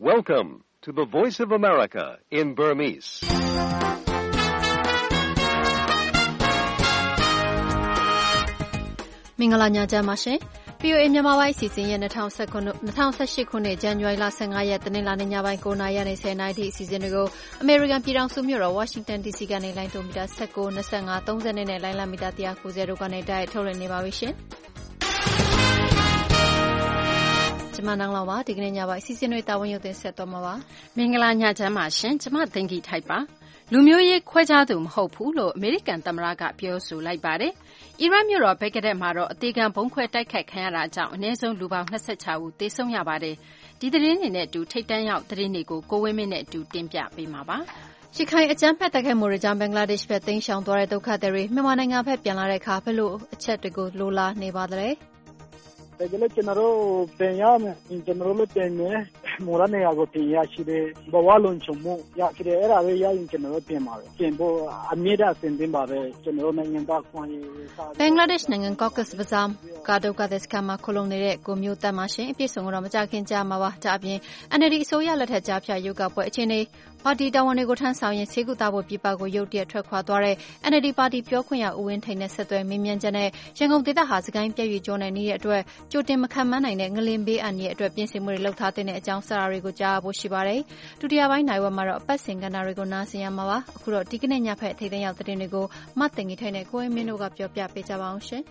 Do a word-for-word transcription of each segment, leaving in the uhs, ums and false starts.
Welcome to the Voice of America in Burmese. ။မင်္ဂလာညချမ်းပါရှင်။ ဗီ အို အေ မြန်မာပိုင်းအစီအစဉ်ရဲ့၂၀၁၈ခုနှစ်ဇန်နဝါရီလ၁၅ရက်တနင်္လာနေ့ညပိုင်း၉နာရီကနေ၁၀နာရီထိအစီအစဉ်တွေကိုအမေရိကန်ပြည်ထောင်စုမြို့တော်ဝါရှင်တန်ဒီစီကနေလိုင်းတိုမီတာ၁၉, ၂၅, ၃၀နဲ့လိုင်းလမီတာ၁၉၀တို့ကနေတိုက်ရိုက်ထုတ်လွှင့်နေပါပြီရှင်။ကျမနန်းလောင်ပါဒီကနေ့ညပိုင်းအစီအစဉ်တွေတာဝန်ယူတင်ဆက်သွားမှာပါ။မင်္ဂလာညချမ်းပါရှင်။ကျမသိင်္ဂီထိုက်ပါ။လူမျိုးရေးခွဲခြားသူမဟုတ်ဘူးလို့အမေရိကန်သမ္မတကပြောဆိုလိုက်ပါတယ်။အီရတ်မြို့တော်ဘဂ္ဂဒက်မှာတော့အသေးခံဗုံးခွဲတိုက်ခိုက်ခံရတာကြောင့်အနည်းဆုံးလူပေါင်း၂၆ဦးသေဆုံးရပါတယ်။ဒီသတင်းတွေနဲ့အတူထိပ်တန်းရောက်သတင်းတွေကိုကိုဝင်းမင်းနဲ့အတူတင်ပြပေးမှာပါ။ရခိုင်အကြမ်းဖက်တိုက်ခိုက်မှုတွေကြောင့်ဘင်္ဂလားဒေ့ရှ်ဘက်တိမ်းရှောင်သွားတဲ့ဒုက္ခသည်တွေမြန်မာနိုင်ငံဘက်ပြန်လာတဲ့အခါဘယ်လိုအချက်တွေကိုလိုလားနေပါသလဲ။တကယ်လို့ကျွန်တော်တို့ပြန်ရမယ်ကျွန်တော်တို့လည်းပြန်မယ်မော်ရနေရာကိုပြန်ရရှိတယ်ဘဝလုံးချုံမှုရရှိတယ်အဲ့ဒါပဲရရင်ကျွန်တော်တို့ပြန်ပါပဲပြန်ဖို့အမြဲတမ်းအစဉ်တင်ပါပဲကျွန်တော်တို့နိုင်ငံသားခွင့်ရေးဘင်္ဂလားဒေ့ရှ်နိုင်ငံ Cox's Bazar ကဒုက္ခသည်စခန်းမှာခလုံးနေတဲ့ကိုမျိုးတက်မှာရှင်အပြည့်စုံတော့မကြခင်ကြားမှာပါဒါအပြင် အန် အယ် ဒီ အစိုးရလက်ထက်ကြားဖြတ်ရုပ်ကပွဲအခြေအနေပါတီတာဝန်တွေကိုထမ်းဆောင်ရင်ဆေးကုသဖို့ပြည်ပကိုရုတ်တရက်ထွက်ခွာသွားတဲ့ အန် အယ် ဒီ ပါတီပြောခွင့်ရဦးဝင်းထိန်နဲ့ဆက်သွယ်မေးမြန်းချက်နဲ့ရန်ကုန်ဒေသဟာစကိုင်းပြည့်ရွကျော်နေနေတဲ့အတွက်ကြိုတင်မခံမနိုင်တဲ့ငလင်ဘေးအန္တရာယ်အတွက်ပြင်ဆင်မှုတွေလုပ်ထားတဲ့အကြောင်းစရာတွေကိုကြားဖို့ရှိပါတယ်။ဒုတိယပိုင်းနိုင်ဝက်မှာတော့အပတ်စဉ်ကဏ္ဍတွေကိုနားဆင်ရမှာပါ။အခုတော့ဒီကနေ့ညဖက်ထိပ်သိမ်းရောက်သတင်းတွေကိုမတ်တင်ကြီးထိုင်နဲ့ကိုဝင်းမင်းတို့ကပြောပြပေးကြပါအောင်ရှင်။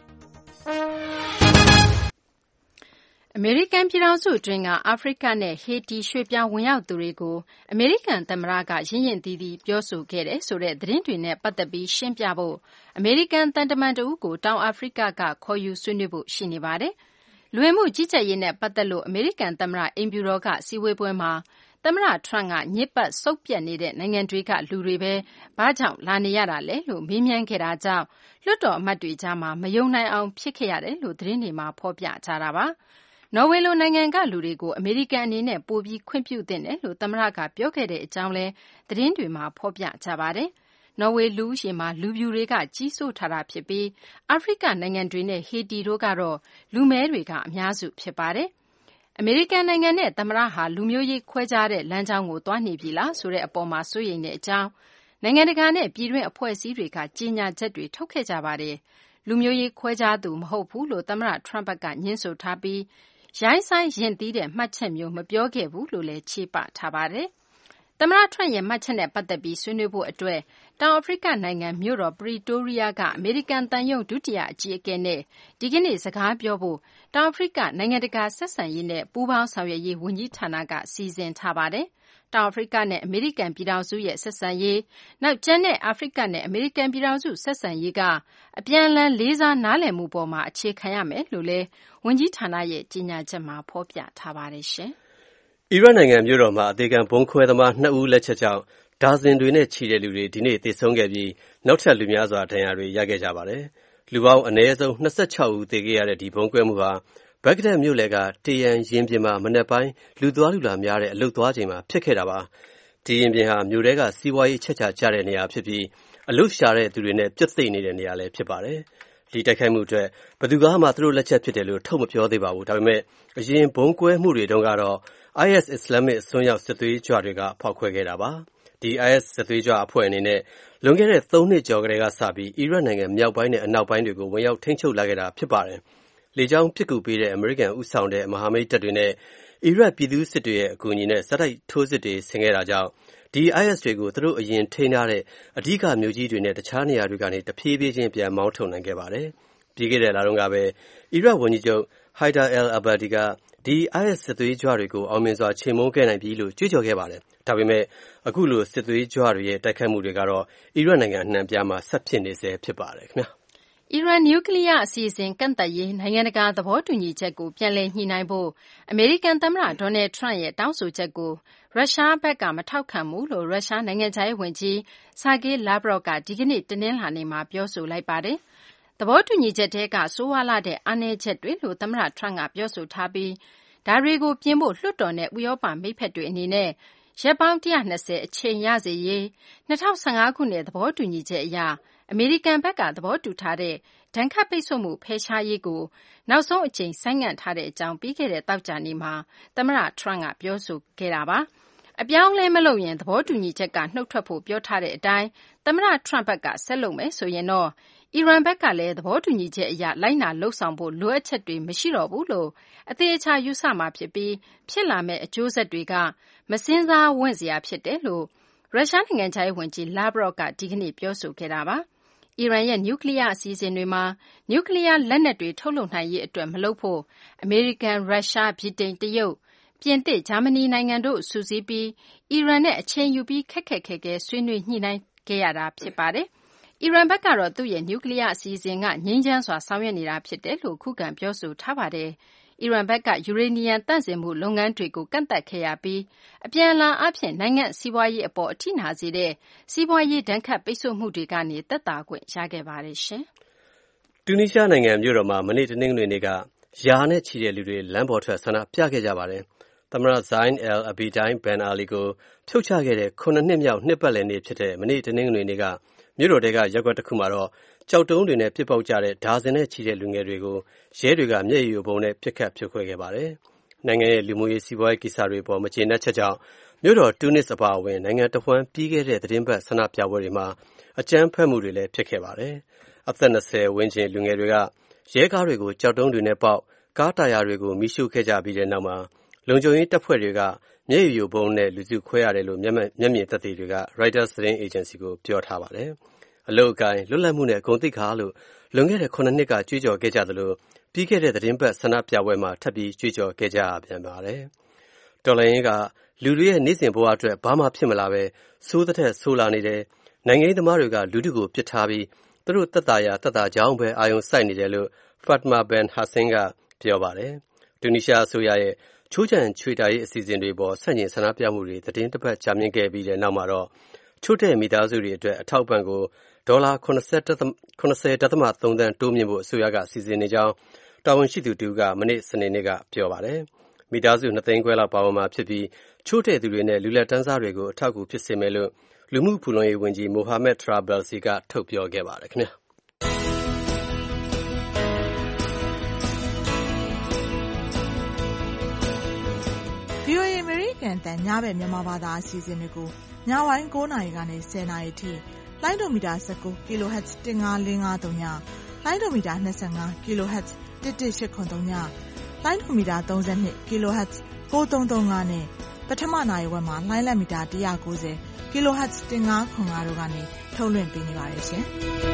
အမေရိကန်ပြည်ထောင်စုအတွင်းကအာဖရိကနဲ့ဟေတီရွှေ့ပြောင်းဝင်ရောက်သူတွေကိုအမေရိကန်သမ္မတကရင့်ရင့်သီးသီးပြောဆိုခဲ့တယ်ဆိုတဲ့သတင်းတွေနဲ့ပတ်သက်ပြီးရှင်းပြဖို့အမေရိကန်သံတမန်တဦးကိုတောင်အာဖရိကကခေါ်ယူဆွေးနွေးဖို့ရှိနေပါတယ်။လူဝင်မှုကြီးကြပ်ရေးနဲ့ပတ်သက်လို့အမေရိကန်သမ္မတအိမ်ဖြူတော်ကစည်းဝေးပွဲမှာသမ္မတထရန့်ကညစ်ပတ်ဆုတ်ပြတ်နေတဲ့နိုင်ငံတွေကလူတွေပဲဘာကြောင့်လာနေရတာလဲလို့မေးမြန်းခဲ့တာကြောင့်လွှတ်တော်အမတ်တွေကြားမှာမယုံနိုင်အောင်ဖြစ်ခဲ့ရတယ်လို့သတင်းတွေမှာဖော်ပြကြတာပါ။နော်ဝေလိုနိုင်ငံကလူတွေကိုအမေရိကန်အနေနဲ့ပိုပြီးခွင့်ပြုသင့်တယ်လို့သမ္မတကပြောခဲ့တဲ့အကြောင်းလဲသတင်းတွေမှာဖော်ပြကြပါတယ်။နော်ဝေလူဦးရေမှာလူဖြူတွေကကြီးစိုးထားတာဖြစ်ပြီးအာဖရိကနိုင်ငံတွေနဲ့ဟေတီတို့ကတော့လူမဲတွေကအများစုဖြစ်ပါတယ်။အမေရိကန်နိုင်ငံနဲ့သမ္မတဟာလူမျိုးရေးခွဲခြားတဲ့လမ်းကြောင်းကိုသွားနေပြီလားဆိုတဲ့အပေါ်မှာစိုးရိမ်တဲ့အကြောင်းနိုင်ငံတကာနဲ့ပြည်တွင်းအဖွဲ့အစည်းတွေကကြေညာချက်တွေထုတ်ခဲ့ကြပါတယ်။လူမျိုးရေးခွဲခြားသူမဟုတ်ဘူးလို့သမ္မတထရန့်ဘက်ကညင်းဆိုထားပြီးရိုင်းဆိုင်ရင်သီးတဲ့မှတ်ချက်မျိုးမပြောခဲ့ဘူးလို့လည်းချေပထားပါတယ်။သမ္မတထရန့်ရဲ့မှတ်ချက်နဲ့ပတ်သက်ပြီးဆွေးနွေးဖို့အတွက်တောင်အာဖရိကနိုင်ငံမြို့တော်ပရီတိုးရီးယားကအမေရိကန်သံရုံးဒုတိယအကြီးအကဲနဲ့ဒီကနေ့စကားပြောဖို့တောင်အာဖရိကနိုင်ငံတကာဆက်ဆံရေးနဲ့ပူးပေါင်းဆောင်ရွက်ရေးဝန်ကြီးဌာနကစီစဉ်ထားပါတယ်။တောင်အာဖရိကနဲ့အမေရိကန်ပြည်ထောင်စုရဲ့ဆက်ဆံရေးနောက်ကျန်တဲ့အာဖရိကနဲ့အမေရိကန်ပြည်ထောင်စုဆက်ဆံရေးကအပြန်အလှန်လေးစားနားလည်မှုပေါ်မှာအခြေခံရမယ်လို့လည်းဝန်ကြီးဌာနရဲ့ကြေညာချက်မှာဖော်ပြထားပါတယ်ရှင်။အီရတ်နိုင်ငံမြို့တော်မှာအသေးခံဗုံးခွဲသမားနှစ်ဦးလက်ချက်ကြောင့်ဒါဇင်တွေနဲ့ချီတဲ့လူတွေဒီနေ့သေဆုံးခဲ့ပြီးနောက်ထပ်လူများစွာဒဏ်ရာတွေရခဲ့ကြပါတယ်။လူပေါင်းအနည်းဆုံး၂၆ဦးသေခဲ့ရတဲ့ဒီဗုံးခွဲမှုဟာဘဂ္ဂဒက်မြို့လယ်ကတေယန်ရင်ပြင်မှာမနက်ပိုင်းလူသွားလူလာများတဲ့အလုသွားချိန်မှာဖြစ်ခဲ့တာပါ။ဒီရင်ပြင်ဟာမြို့ထဲကစီးပွားရေးချက်ချာကျတဲ့နေရာဖြစ်ပြီးအလုရှာတဲ့သူတွေနဲ့ပြည့်သိမ့်နေတဲ့နေရာလည်းဖြစ်ပါတယ်။ဒီတိုက်ခိုက်မှုအတွက်ဘယ်သူကမှသူတို့လက်ချက်ဖြစ်တယ်လို့ထုတ်မပြောသေးပါဘူး။ဒါပေမဲ့အရင်ဘုံကွဲမှုတွေတုန်းကတော့ အိုင်အက်စ် အစ္စလာမစ်အစွန်းရောက်စစ်သွေးကြွတွေကဖောက်ခွဲခဲ့တာပါ။ဒီ အိုင်အက်စ် စစ်သွေးကြွအဖွဲ့အနေနဲ့လွန်ခဲ့တဲ့သုံးနှစ်ကျော်ကလေးကစပြီးအီရတ်နိုင်ငံမြောက်ပိုင်းနဲ့အနောက်ပိုင်းတွေကိုဝင်ရောက်ထိန်းချုပ်လာခဲ့တာဖြစ်ပါတယ်။လေကြောင်းပစ်ကူပေးတဲ့အမေရိကန်ဦးဆောင်တဲ့မဟာမိတ်တပ်တွေနဲ့အီရတ်ပြည်သူစစ်တွေရဲ့အကူအညီနဲ့စတိုက်ထိုးစစ်တွေဆင်ခဲ့တာကြောင့်ဒီ အိုင်အက်စ် တွေကိုသူတို့အရင်ထိန်းထားတဲ့အဓိကမြို့ကြီးတွေနဲ့တခြားနေရာတွေကနေတဖြည်းဖြည်းချင်းပြန်မောင်းထုတ်နိုင်ခဲ့ပါတယ်။ပြီးခဲ့တဲ့လတုန်းကပဲအီရတ်ဝန်ကြီးချုပ်ဟိုင်ဒါအယ်လ်အဘာဒီကဒီ အိုင်အက်စ် စစ်သွေးကြွတွေကိုအောင်မြင်စွာချေမှုန်းခဲ့နိုင်ပြီလို့ကြွေးကြော်ခဲ့ပါတယ်။ဒါပေမဲ့အခုလိုစစ်သွေးကြွတွေရဲ့တိုက်ခိုက်မှုတွေကတော့အီရတ်နိုင်ငံအနှံ့ပြားမှာဆက်ဖြစ်နေဆဲဖြစ်ပါတယ်ခင်ဗျာ။အီရန်နျူကလ িয়ার အစီအစဉ်ကန့်သတ်ရေးနိုင်ငံတကာသဘောတူညီချက်ကိုပြန်လည်ညှိနှိုင်းဖို့အမေရိကန်သမ္မတဒေါ်နယ်ထရန့်ရဲ့တောင်းဆိုချက်ကိုရုရှားဘက်ကမထောက်ခံဘူးလို့ရုရှားနိုင်ငံခြားရေးဝန်ကြီးဆာဂေးလာဗရော့ကဒီကနေ့တနင်္လာနေ့မှာပြောဆိုလိုက်ပါတယ်။သဘောတူညီချက်ထဲကဆိုးဝါးလှတဲ့အားနည်းချက်တွေလို့သမ္မတထရန့်ကပြောဆိုထားပြီးဒါတွေကိုပြင်ဖို့လွှတ်တော်နဲ့ဥရောပမိတ်ဖက်တွေအနေနဲ့ရက်ပေါင်းတစ်ရာနှစ်ဆယ်အချိန်ရစေရေး၂၀၁၅ခုနှစ်သဘောတူညီချက်အရအမေရိကန်ဘက်ကသဘောတူထားတဲ့ဒဏ်ခတ်ပိတ်ဆို့မှုဖယ်ရှားရေးကိုနောက်ဆုံးအကြိမ်ဆိုင်းငံ့ထားတဲ့အကြောင်းပြီးခဲ့တဲ့သောကြာနေ့မှာသမ္မတ Trump ကပြောဆိုခဲ့တာပါ။အပြောင်းအလဲမလုပ်ရင်သဘောတူညီချက်ကနှုတ်ထွက်ဖို့ပြောထားတဲ့အတိုင်းသမ္မတ Trump ဘက်ကဆက်လုပ်မယ်ဆိုရင်တော့အီရန်ဘက်ကလည်းသဘောတူညီချက်အရလိုက်နာလုပ်ဆောင်ဖို့လိုအပ်ချက်တွေမရှိတော့ဘူးလို့အသေးအချာယူဆမှာဖြစ်ပြီးဖြစ်လာမယ့်အကျိုးဆက်တွေကမစင်စားဝင့်စရာဖြစ်တယ်လို့ရုရှားနိုင်ငံခြားရေးဝန်ကြီး Lavrov ကဒီကနေ့ပြောဆိုခဲ့တာပါ။အီရန်ရဲ့နျူကလ িয়ার အစီအစဉ်တွေမှာနျူကလ িয়ার လက်နက်တွေထုတ်လုပ်နိုင်ရေးအတွက်မလုပ်ဖို့အမေရိကန်၊ရုရှား၊ဗြိတိန်၊တရုတ်၊ပြင်သစ်၊ဂျာမနီနိုင်ငံတို့စုစည်းပြီးအီရန်နဲ့အချိန်ယူပြီးခက်ခက်ခဲခဲဆွေးနွေးညှိနှိုင်းခဲ့ရတာဖြစ်ပါတယ်။အီရန်ဘက်ကတော့သူ့ရဲ့နျူကလ িয়ার အစီအစဉ်ကငြိမ်းချမ်းစွာဆောင်ရွက်နေတာဖြစ်တယ်လို့ခုခံပြောဆိုထားပါတယ်။အီရန်ဘက်ကယူရေနီယံသန့်စင်မှုလုပ်ငန်းတွေကိုကန့်သတ်ခဲ့ရပြီးအပြန်အလှန်အားဖြင့်နိုင်ငံစီးပွားရေးအပေါ်အထိနာစေတဲ့စီးပွားရေးဒဏ်ခတ်ပိတ်ဆို့မှုတွေကနေသက်သာခွင့်ရခဲ့ပါတယ်ရှင်။တူနီးရှားနိုင်ငံမြို့တော်မှာမနေ့တနင်္ဂနွေနေ့ကရာနဲ့ချီတဲ့လူတွေလမ်းပေါ်ထွက်ဆန္ဒပြခဲ့ကြပါတယ်။သမ္မတ Zine al-Abidine Ben Ali ကိုဖြုတ်ချခဲ့တဲ့ခုနှစ်နှစ်မြောက်နှစ်ပတ်လည်နေ့ဖြစ်တဲ့မနေ့တနင်္ဂနွေနေ့ကမြို့တော်တွေကရပ်ကွက်တစ်ခုမှာတော့ကြောက်တုံးတွေနဲ့ပစ်ပေါက်ကြတဲ့ဒါဇင်နဲ့ချီတဲ့လူငယ်တွေကိုရဲတွေကမျက်ရည်ယိုဗုံးနဲ့ပစ်ခတ်ဖြိုခွဲခဲ့ပါတယ်။နိုင်ငံရဲ့လူမှုရေးစီးပွားရေးကိစ္စတွေပေါ်မကျေနပ်ချက်ကြောင့်မြို့တော်တူနစ်အပါအဝင်နိုင်ငံတစ်ဝန်းပြီးခဲ့တဲ့သတင်းပတ်ဆန္ဒပြပွဲတွေမှာအကြမ်းဖက်မှုတွေလည်းဖြစ်ခဲ့ပါတယ်။အသက်၂၀ဝန်းကျင်လူငယ်တွေကရဲကားတွေကိုကြောက်တုံးတွေနဲ့ပေါက်ကားတာယာတွေကိုမီးရှို့ခဲ့ကြပြီးတဲ့နောက်မှာလုံခြုံရေးတပ်ဖွဲ့တွေကမျက်ရည်ယိုဗုံးနဲ့လူစုခွဲရတယ်လို့မျက်မျက်မြင်သက်သေတွေက Reuters သတင်းအေဂျင်စီကိုပြောထားပါတယ်။အလုတ်အကိုင်းလွတ်လပ်မှုနဲ့ဂုဏ်သိက္ခာလို့လွန်ခဲ့တဲ့ခုနှစ်နှစ်ကကြွေးကြော်ခဲ့ကြသလိုပြီးခဲ့တဲ့သတင်းပတ်ဆန္ဒပြပွဲမှာထပ်ပြီးကြွေးကြော်ခဲ့ကြပြန်ပါတယ်။တော်လှန်ရေးကလူတွေရဲ့နေ့စဉ်ဘဝအတွက်ဘာမှဖြစ်မလာပဲဆိုးတဲ့ထက်ဆိုးလာနေတယ်။နိုင်ငံရေးသမားတွေကလူထုကိုပစ်ထားပြီးသူတို့သက်သာရာသက်သာကြောင်းပဲအာရုံစိုက်နေတယ်လို့ Fatma Ben Hassan ကပြောပါတယ်။တူနီးရှားအစိုးရရဲ့ချိုးချံချွေတာရေးအစီအစဉ်တွေပေါ်ဆန့်ကျင်ဆန္ဒပြမှုတွေသတင်းတစ်ပတ်ကြာမြင့်ခဲ့ပြီးတဲ့နောက်မှာတော့ချို့တဲ့မိသားစုတွေအတွက်အထောက်ပံ့ကိုဒေါ်လာ၇၀.၃ သန်းတိုးမြင့်ဖို့အစိုးရကစီစဉ်နေကြောင်းတာဝန်ရှိသူတူကမနေ့စနေနေ့ကပြောပါတယ်။မိသားစုနှစ်သိန်းခွဲလောက်ပါဝင်မှာဖြစ်ပြီးချို့တဲ့သူတွေနဲ့လူလက်တန်းစားတွေကိုအထောက်အကူဖြစ်စေမယ်လို့လူမှုဖူလုံရေးဝန်ကြီး Mohammed Trabelsi ကထုတ်ပြောခဲ့ပါတယ်ခင်ဗျာ။ဗွီအိုအေ American တန်ညဘက်မြန်မာဘာသာအစီအစဉ်တွေကိုညပိုင်း၉နာရီကနေ၁၀နာရီထိလိုင်းဒိုမီတာ၁၉ kilohertz ၁၅၄၅၃ညလိုင်းဒိုမီတာ၂၅ kilohertz ၁၁၈၇၃ညလိုင်းဒိုမီတာ၃၂ kilohertz ၉၃၃၅နဲ့ပထမနာရီဝက်မှာလိုင်းလက်မီတာ၁၉၀ kilohertz ၁၅၇၅တို့ကနေထုတ်လွှင့်ပေးနေပါတယ်ရှင်။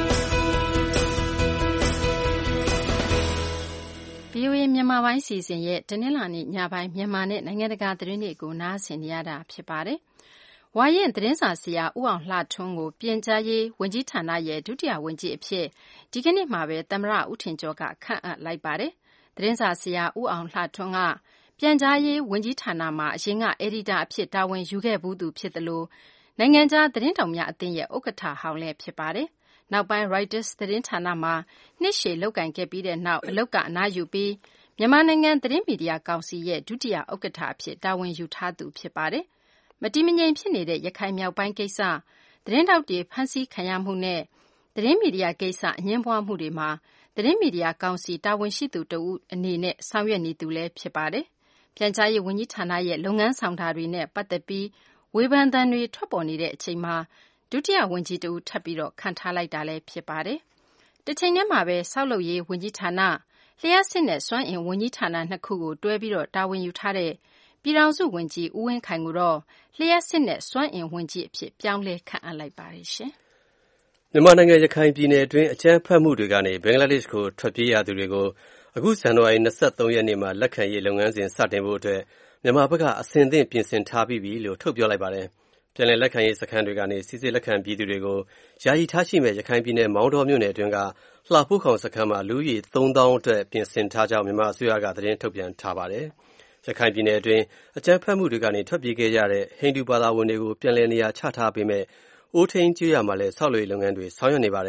ဗွီအိုအေမြန်မာပိုင်းစီစဉ်ရဲ့တနင်္လာနေ့ညပိုင်းမြန်မာနဲ့နိုင်ငံတကာသတင်းတွေကိုနားဆင်နေရတာဖြစ်ပါတယ်။ဝါရင်သတင်းစာဆရာဦးအောင်လှထွန်းကိုပြန်ကြားရေးဝန်ကြီးဌာနရဲ့ဒုတိယဝန်ကြီးအဖြစ်ဒီကနေ့မှာပဲသမ္မတဦးထင်ကျော်ကခန့်အပ်လိုက်ပါတယ်။သတင်းစာဆရာဦးအောင်လှထွန်းကပြန်ကြားရေးဝန်ကြီးဌာနမှာအရင်ကအယ်ဒီတာအဖြစ်တာဝန်ယူခဲ့ဘူးသူဖြစ်တယ်လို့နိုင်ငံခြားသတင်းတောင်များအသင်းရဲ့ဥက္ကဋ္ဌဟောင်းလည်းဖြစ်ပါတယ်။နောက်ပိုင်း Reuters သတင်းဌာနမှာနှစ်ရှည်လုပ်ကိုင်ခဲ့ပြီးတဲ့နောက်အလုပ်ကအနားယူပြီးမြန်မာနိုင်ငံသတင်းမီဒီယာကောင်စီရဲ့ဒုတိယဥက္ကဋ္ဌအဖြစ်တာဝန်ယူထားသူဖြစ်ပါတယ်။မတည်မငြိမ်ဖြစ်နေတဲ့ရခိုင်မြောက်ပိုင်းကိစ္စသတင်းထောက်တွေဖမ်းဆီးခံရမှုနဲ့သတင်းမီဒီယာကိစ္စအငြင်းပွားမှုတွေမှာသတင်းမီဒီယာကောင်စီတာဝန်ရှိသူတဦးအနေနဲ့ဆောင်ရွက်နေသူလည်းဖြစ်ပါတယ်။ပြန်ကြားရေးဝန်ကြီးဌာနရဲ့လုပ်ငန်းဆောင်တာတွေနဲ့ပတ်သက်ပြီးဝေဖန်သံတွေထွက်ပေါ်နေတဲ့အချိန်မှာဒုတိယဝန်ကြီးတဦးထပ်ပြီးတော့ခန့်ထားလိုက်တာလည်းဖြစ်ပါတယ်။တစ်ချိန်တည်းမှာပဲဆောက်လုပ်ရေးဝန်ကြီးဌာနလျှပ်စစ်နဲ့စွမ်းအင်ဝန်ကြီးဌာနနှစ်ခုကိုတွဲပြီးတော့တာဝန်ယူထားတဲ့ပြည်ထောင်စုဝန်ကြီးဦးဝင်းခိုင်ကိုတော့လျှပ်စစ်နဲ့စွမ်းအင်ဝန်ကြီးအဖြစ်ပြောင်းလဲခန့်အပ်လိုက်ပါတယ်ရှင်။မြန်မာနိုင်ငံရခိုင်ပြည်နယ်အတွင်းအကြမ်းဖက်မှုတွေကနေဘင်္ဂလားဒေ့ရှ်ကိုထွက်ပြေးရသူတွေကိုအခုဇန်နဝါရီ၂၃ရက်နေ့မှာလက်ခံရေးလုပ်ငန်းစဉ်စတင်ဖို့အတွက်မြန်မာဘက်ကအဆင်သင့်ပြင်ဆင်ထားပြီးပြီလို့ထုတ်ပြောလိုက်ပါတယ်။ပြန်လည်လက်ခံရေးစခန်းတွေကနေစီစစ်လက်ခံပြည်သူတွေကိုယာယီထားရှိမဲ့ရခိုင်ပြည်နယ်မောင်တော်မြို့နယ်အတွင်းကလှဖိုးခေါင်စခန်းမှာလူဦးရေသုံးသောင်းအတွက်ပြင်ဆင်ထားကြောင်းမြန်မာအစိုးရကသတင်းထုတ်ပြန်ထားပါတယ်။ရခိုင်ပြည်နယ်အတွင်းအကြမ်းဖက်မှုတွေကနေထွက်ပြေးခဲ့ရတဲ့ဟိန္ဒူဘာသာဝင်တွေကိုပြန်လည်နေရာချထားပေးမဲ့အိုးထိန်ကျွော်မှာလည်းဆောက်လုပ်ရေးလုပ်ငန်းတွေဆောင်ရွက်နေပါတယ်။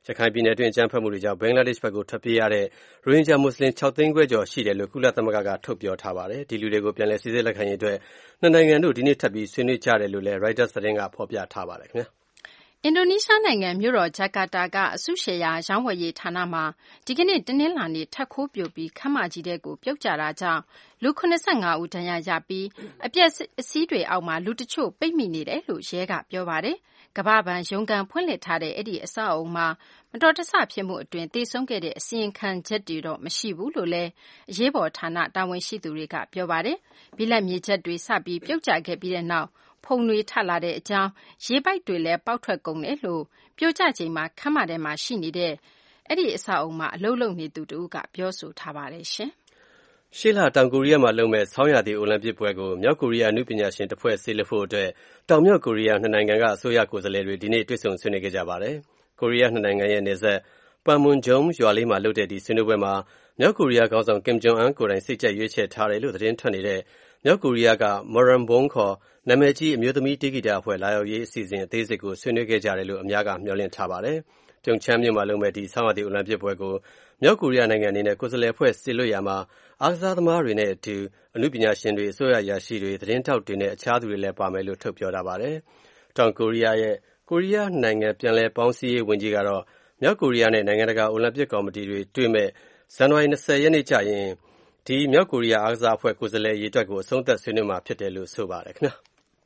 ရခိုင်ပြည်နယ်အတွင်းအကြမ်းဖက်မှုတွေကြောင့်ဘင်္ဂလားဒေ့ရှ်ဘက်ကိုထွက်ပြေးရတဲ့ရိုဟင်ဂျာမွတ်စလင်ခြောက်သိန်းခွဲကျော်ရှိတယ်လို့ကုလသမဂ္ဂကထုတ်ပြောထားပါတယ်။ဒီလူတွေကိုပြန်လည်စိစစ်လက်ခံရေးအတွက်နှစ်နိုင်ငံတို့ဒီနေ့ထပ်ပြီးဆွေးနွေးကြတယ်လို့လည်း Reuters သတင်းကဖော်ပြထားပါတယ်ခင်ဗျာ။အင်ဒိုနီးရှားနိုင်ငံမြို့တော်ဂျကာတာကအစုရှယ်ယာရောင်းဝယ်ရေးဌာနမှာဒီကနေ့တနင်္လာနေ့ထပ်ခိုးပြိုပြီးခမ်းမကြီးတဲ့ကိုပြုတ်ကျတာကြောင့်လူ၇၅ဦးဒဏ်ရာရပြီးအပျက်အစီးတွေအောက်မှာလူတချို့ပိတ်မိနေတယ်လို့ရဲကပြောပါတယ်။ကမ္ဘာ့ဘဏ်ရုံးခန်းဖွင့်လှစ်ထားတဲ့အဲ့ဒီအဆောက်အအုံမှာမတော်တဆဖြစ်မှုအတွင်းသေဆုံးခဲ့တဲ့အစီရင်ခံချက်တွေတော့မရှိဘူးလို့လည်းအရေးပေါ်ဌာနတာဝန်ရှိသူတွေကပြောပါတယ်။ဘိလပ်မြေချက်တွေစပြီးပြုတ်ကျခဲ့ပြီးတဲ့နောက်ဖုံတွေထလာတဲ့အကြောင်းရေပိုက်တွေလည်းပေါက်ထွက်ကုန်တယ်လို့ပြိုကျချိန်မှာခမ်းမထဲမှာရှိနေတဲ့အဲ့ဒီအဆောက်အုံမှာအလုပ်လုပ်နေသူတူကပြောဆိုထားပါတယ်ရှင်။ရှေ့လတောင်ကိုရီးယားမှာလုပ်မဲ့ဆောင်းရာသီအိုလံပစ်ပွဲကိုမြောက်ကိုရီးယားအနုပညာရှင်တစ်ဖွဲ့ဆေးလက်ဖို့အတွက်တောင်မြောက်ကိုရီးယားနှစ်နိုင်ငံကအစိုးရကိုယ်စားလှယ်တွေဒီနေ့တွေ့ဆုံဆွေးနွေးခဲ့ကြပါတယ်။ကိုရီးယားနှစ်နိုင်ငံရဲ့နယ်စပ်ပန်မွန်ဂျုံရွာလေးမှာလုပ်တဲ့ဒီဆွေးနွေးပွဲမှာမြောက်ကိုရီးယားခေါင်းဆောင်ကင်ဂျုံအန်ကိုယ်တိုင်စိတ်ကြိုက်ရွေးချယ်ထားတယ်လို့သတင်းထွက်နေတဲ့မြောက်ကိုရီးယားကမော်ရန်ဘုံခေါ်နာမည်ကြီးအမျိုးသမီးတေဂီတာအဖွဲ့လာရောက်ရေးအစီအစဉ်အသေးစိတ်ကိုဆွေးနွေးခဲ့ကြတယ်လို့အများကမျှော်လင့်ထားပါတယ်။ပြုံချမ်းမြို့မှာလုပ်မဲ့ဒီဆောင်းရာသီအိုလံပစ်ပွဲကိုမြောက်ကိုရီးယားနိုင်ငံအနေနဲ့ကိုယ်စားလှယ်အဖွဲ့ဆီလွှတ်ရမှာအားကစားသမားတွေနဲ့အတူအမှုပညာရှင်တွေအစိုးရရာရှိတွေသတင်းထောက်တွေနဲ့အခြားသူတွေလည်းပါမယ်လို့ထုတ်ပြောထားပါတယ်။တောင်ကိုရီးယားရဲ့ကိုရီးယားနိုင်ငံပြန်လည်ပေါင်းစည်းရေးဝန်ကြီးကတော့မြောက်ကိုရီးယားနဲ့နိုင်ငံတကာအိုလံပစ်ကော်မတီတွေတွေ့မဲ့ဇန်နဝါရီ၂၀ရက်နေ့ကျရင်ဒီမြောက်ကိုရီးယားအားကစားအဖွဲ့ကိုယ်စားလှယ်ရေးအတွက်ကိုအဆုံးသတ်ဆွေးနွေးမှာဖြစ်တယ်လို့ဆိုပါတယ်ခင်ဗျာ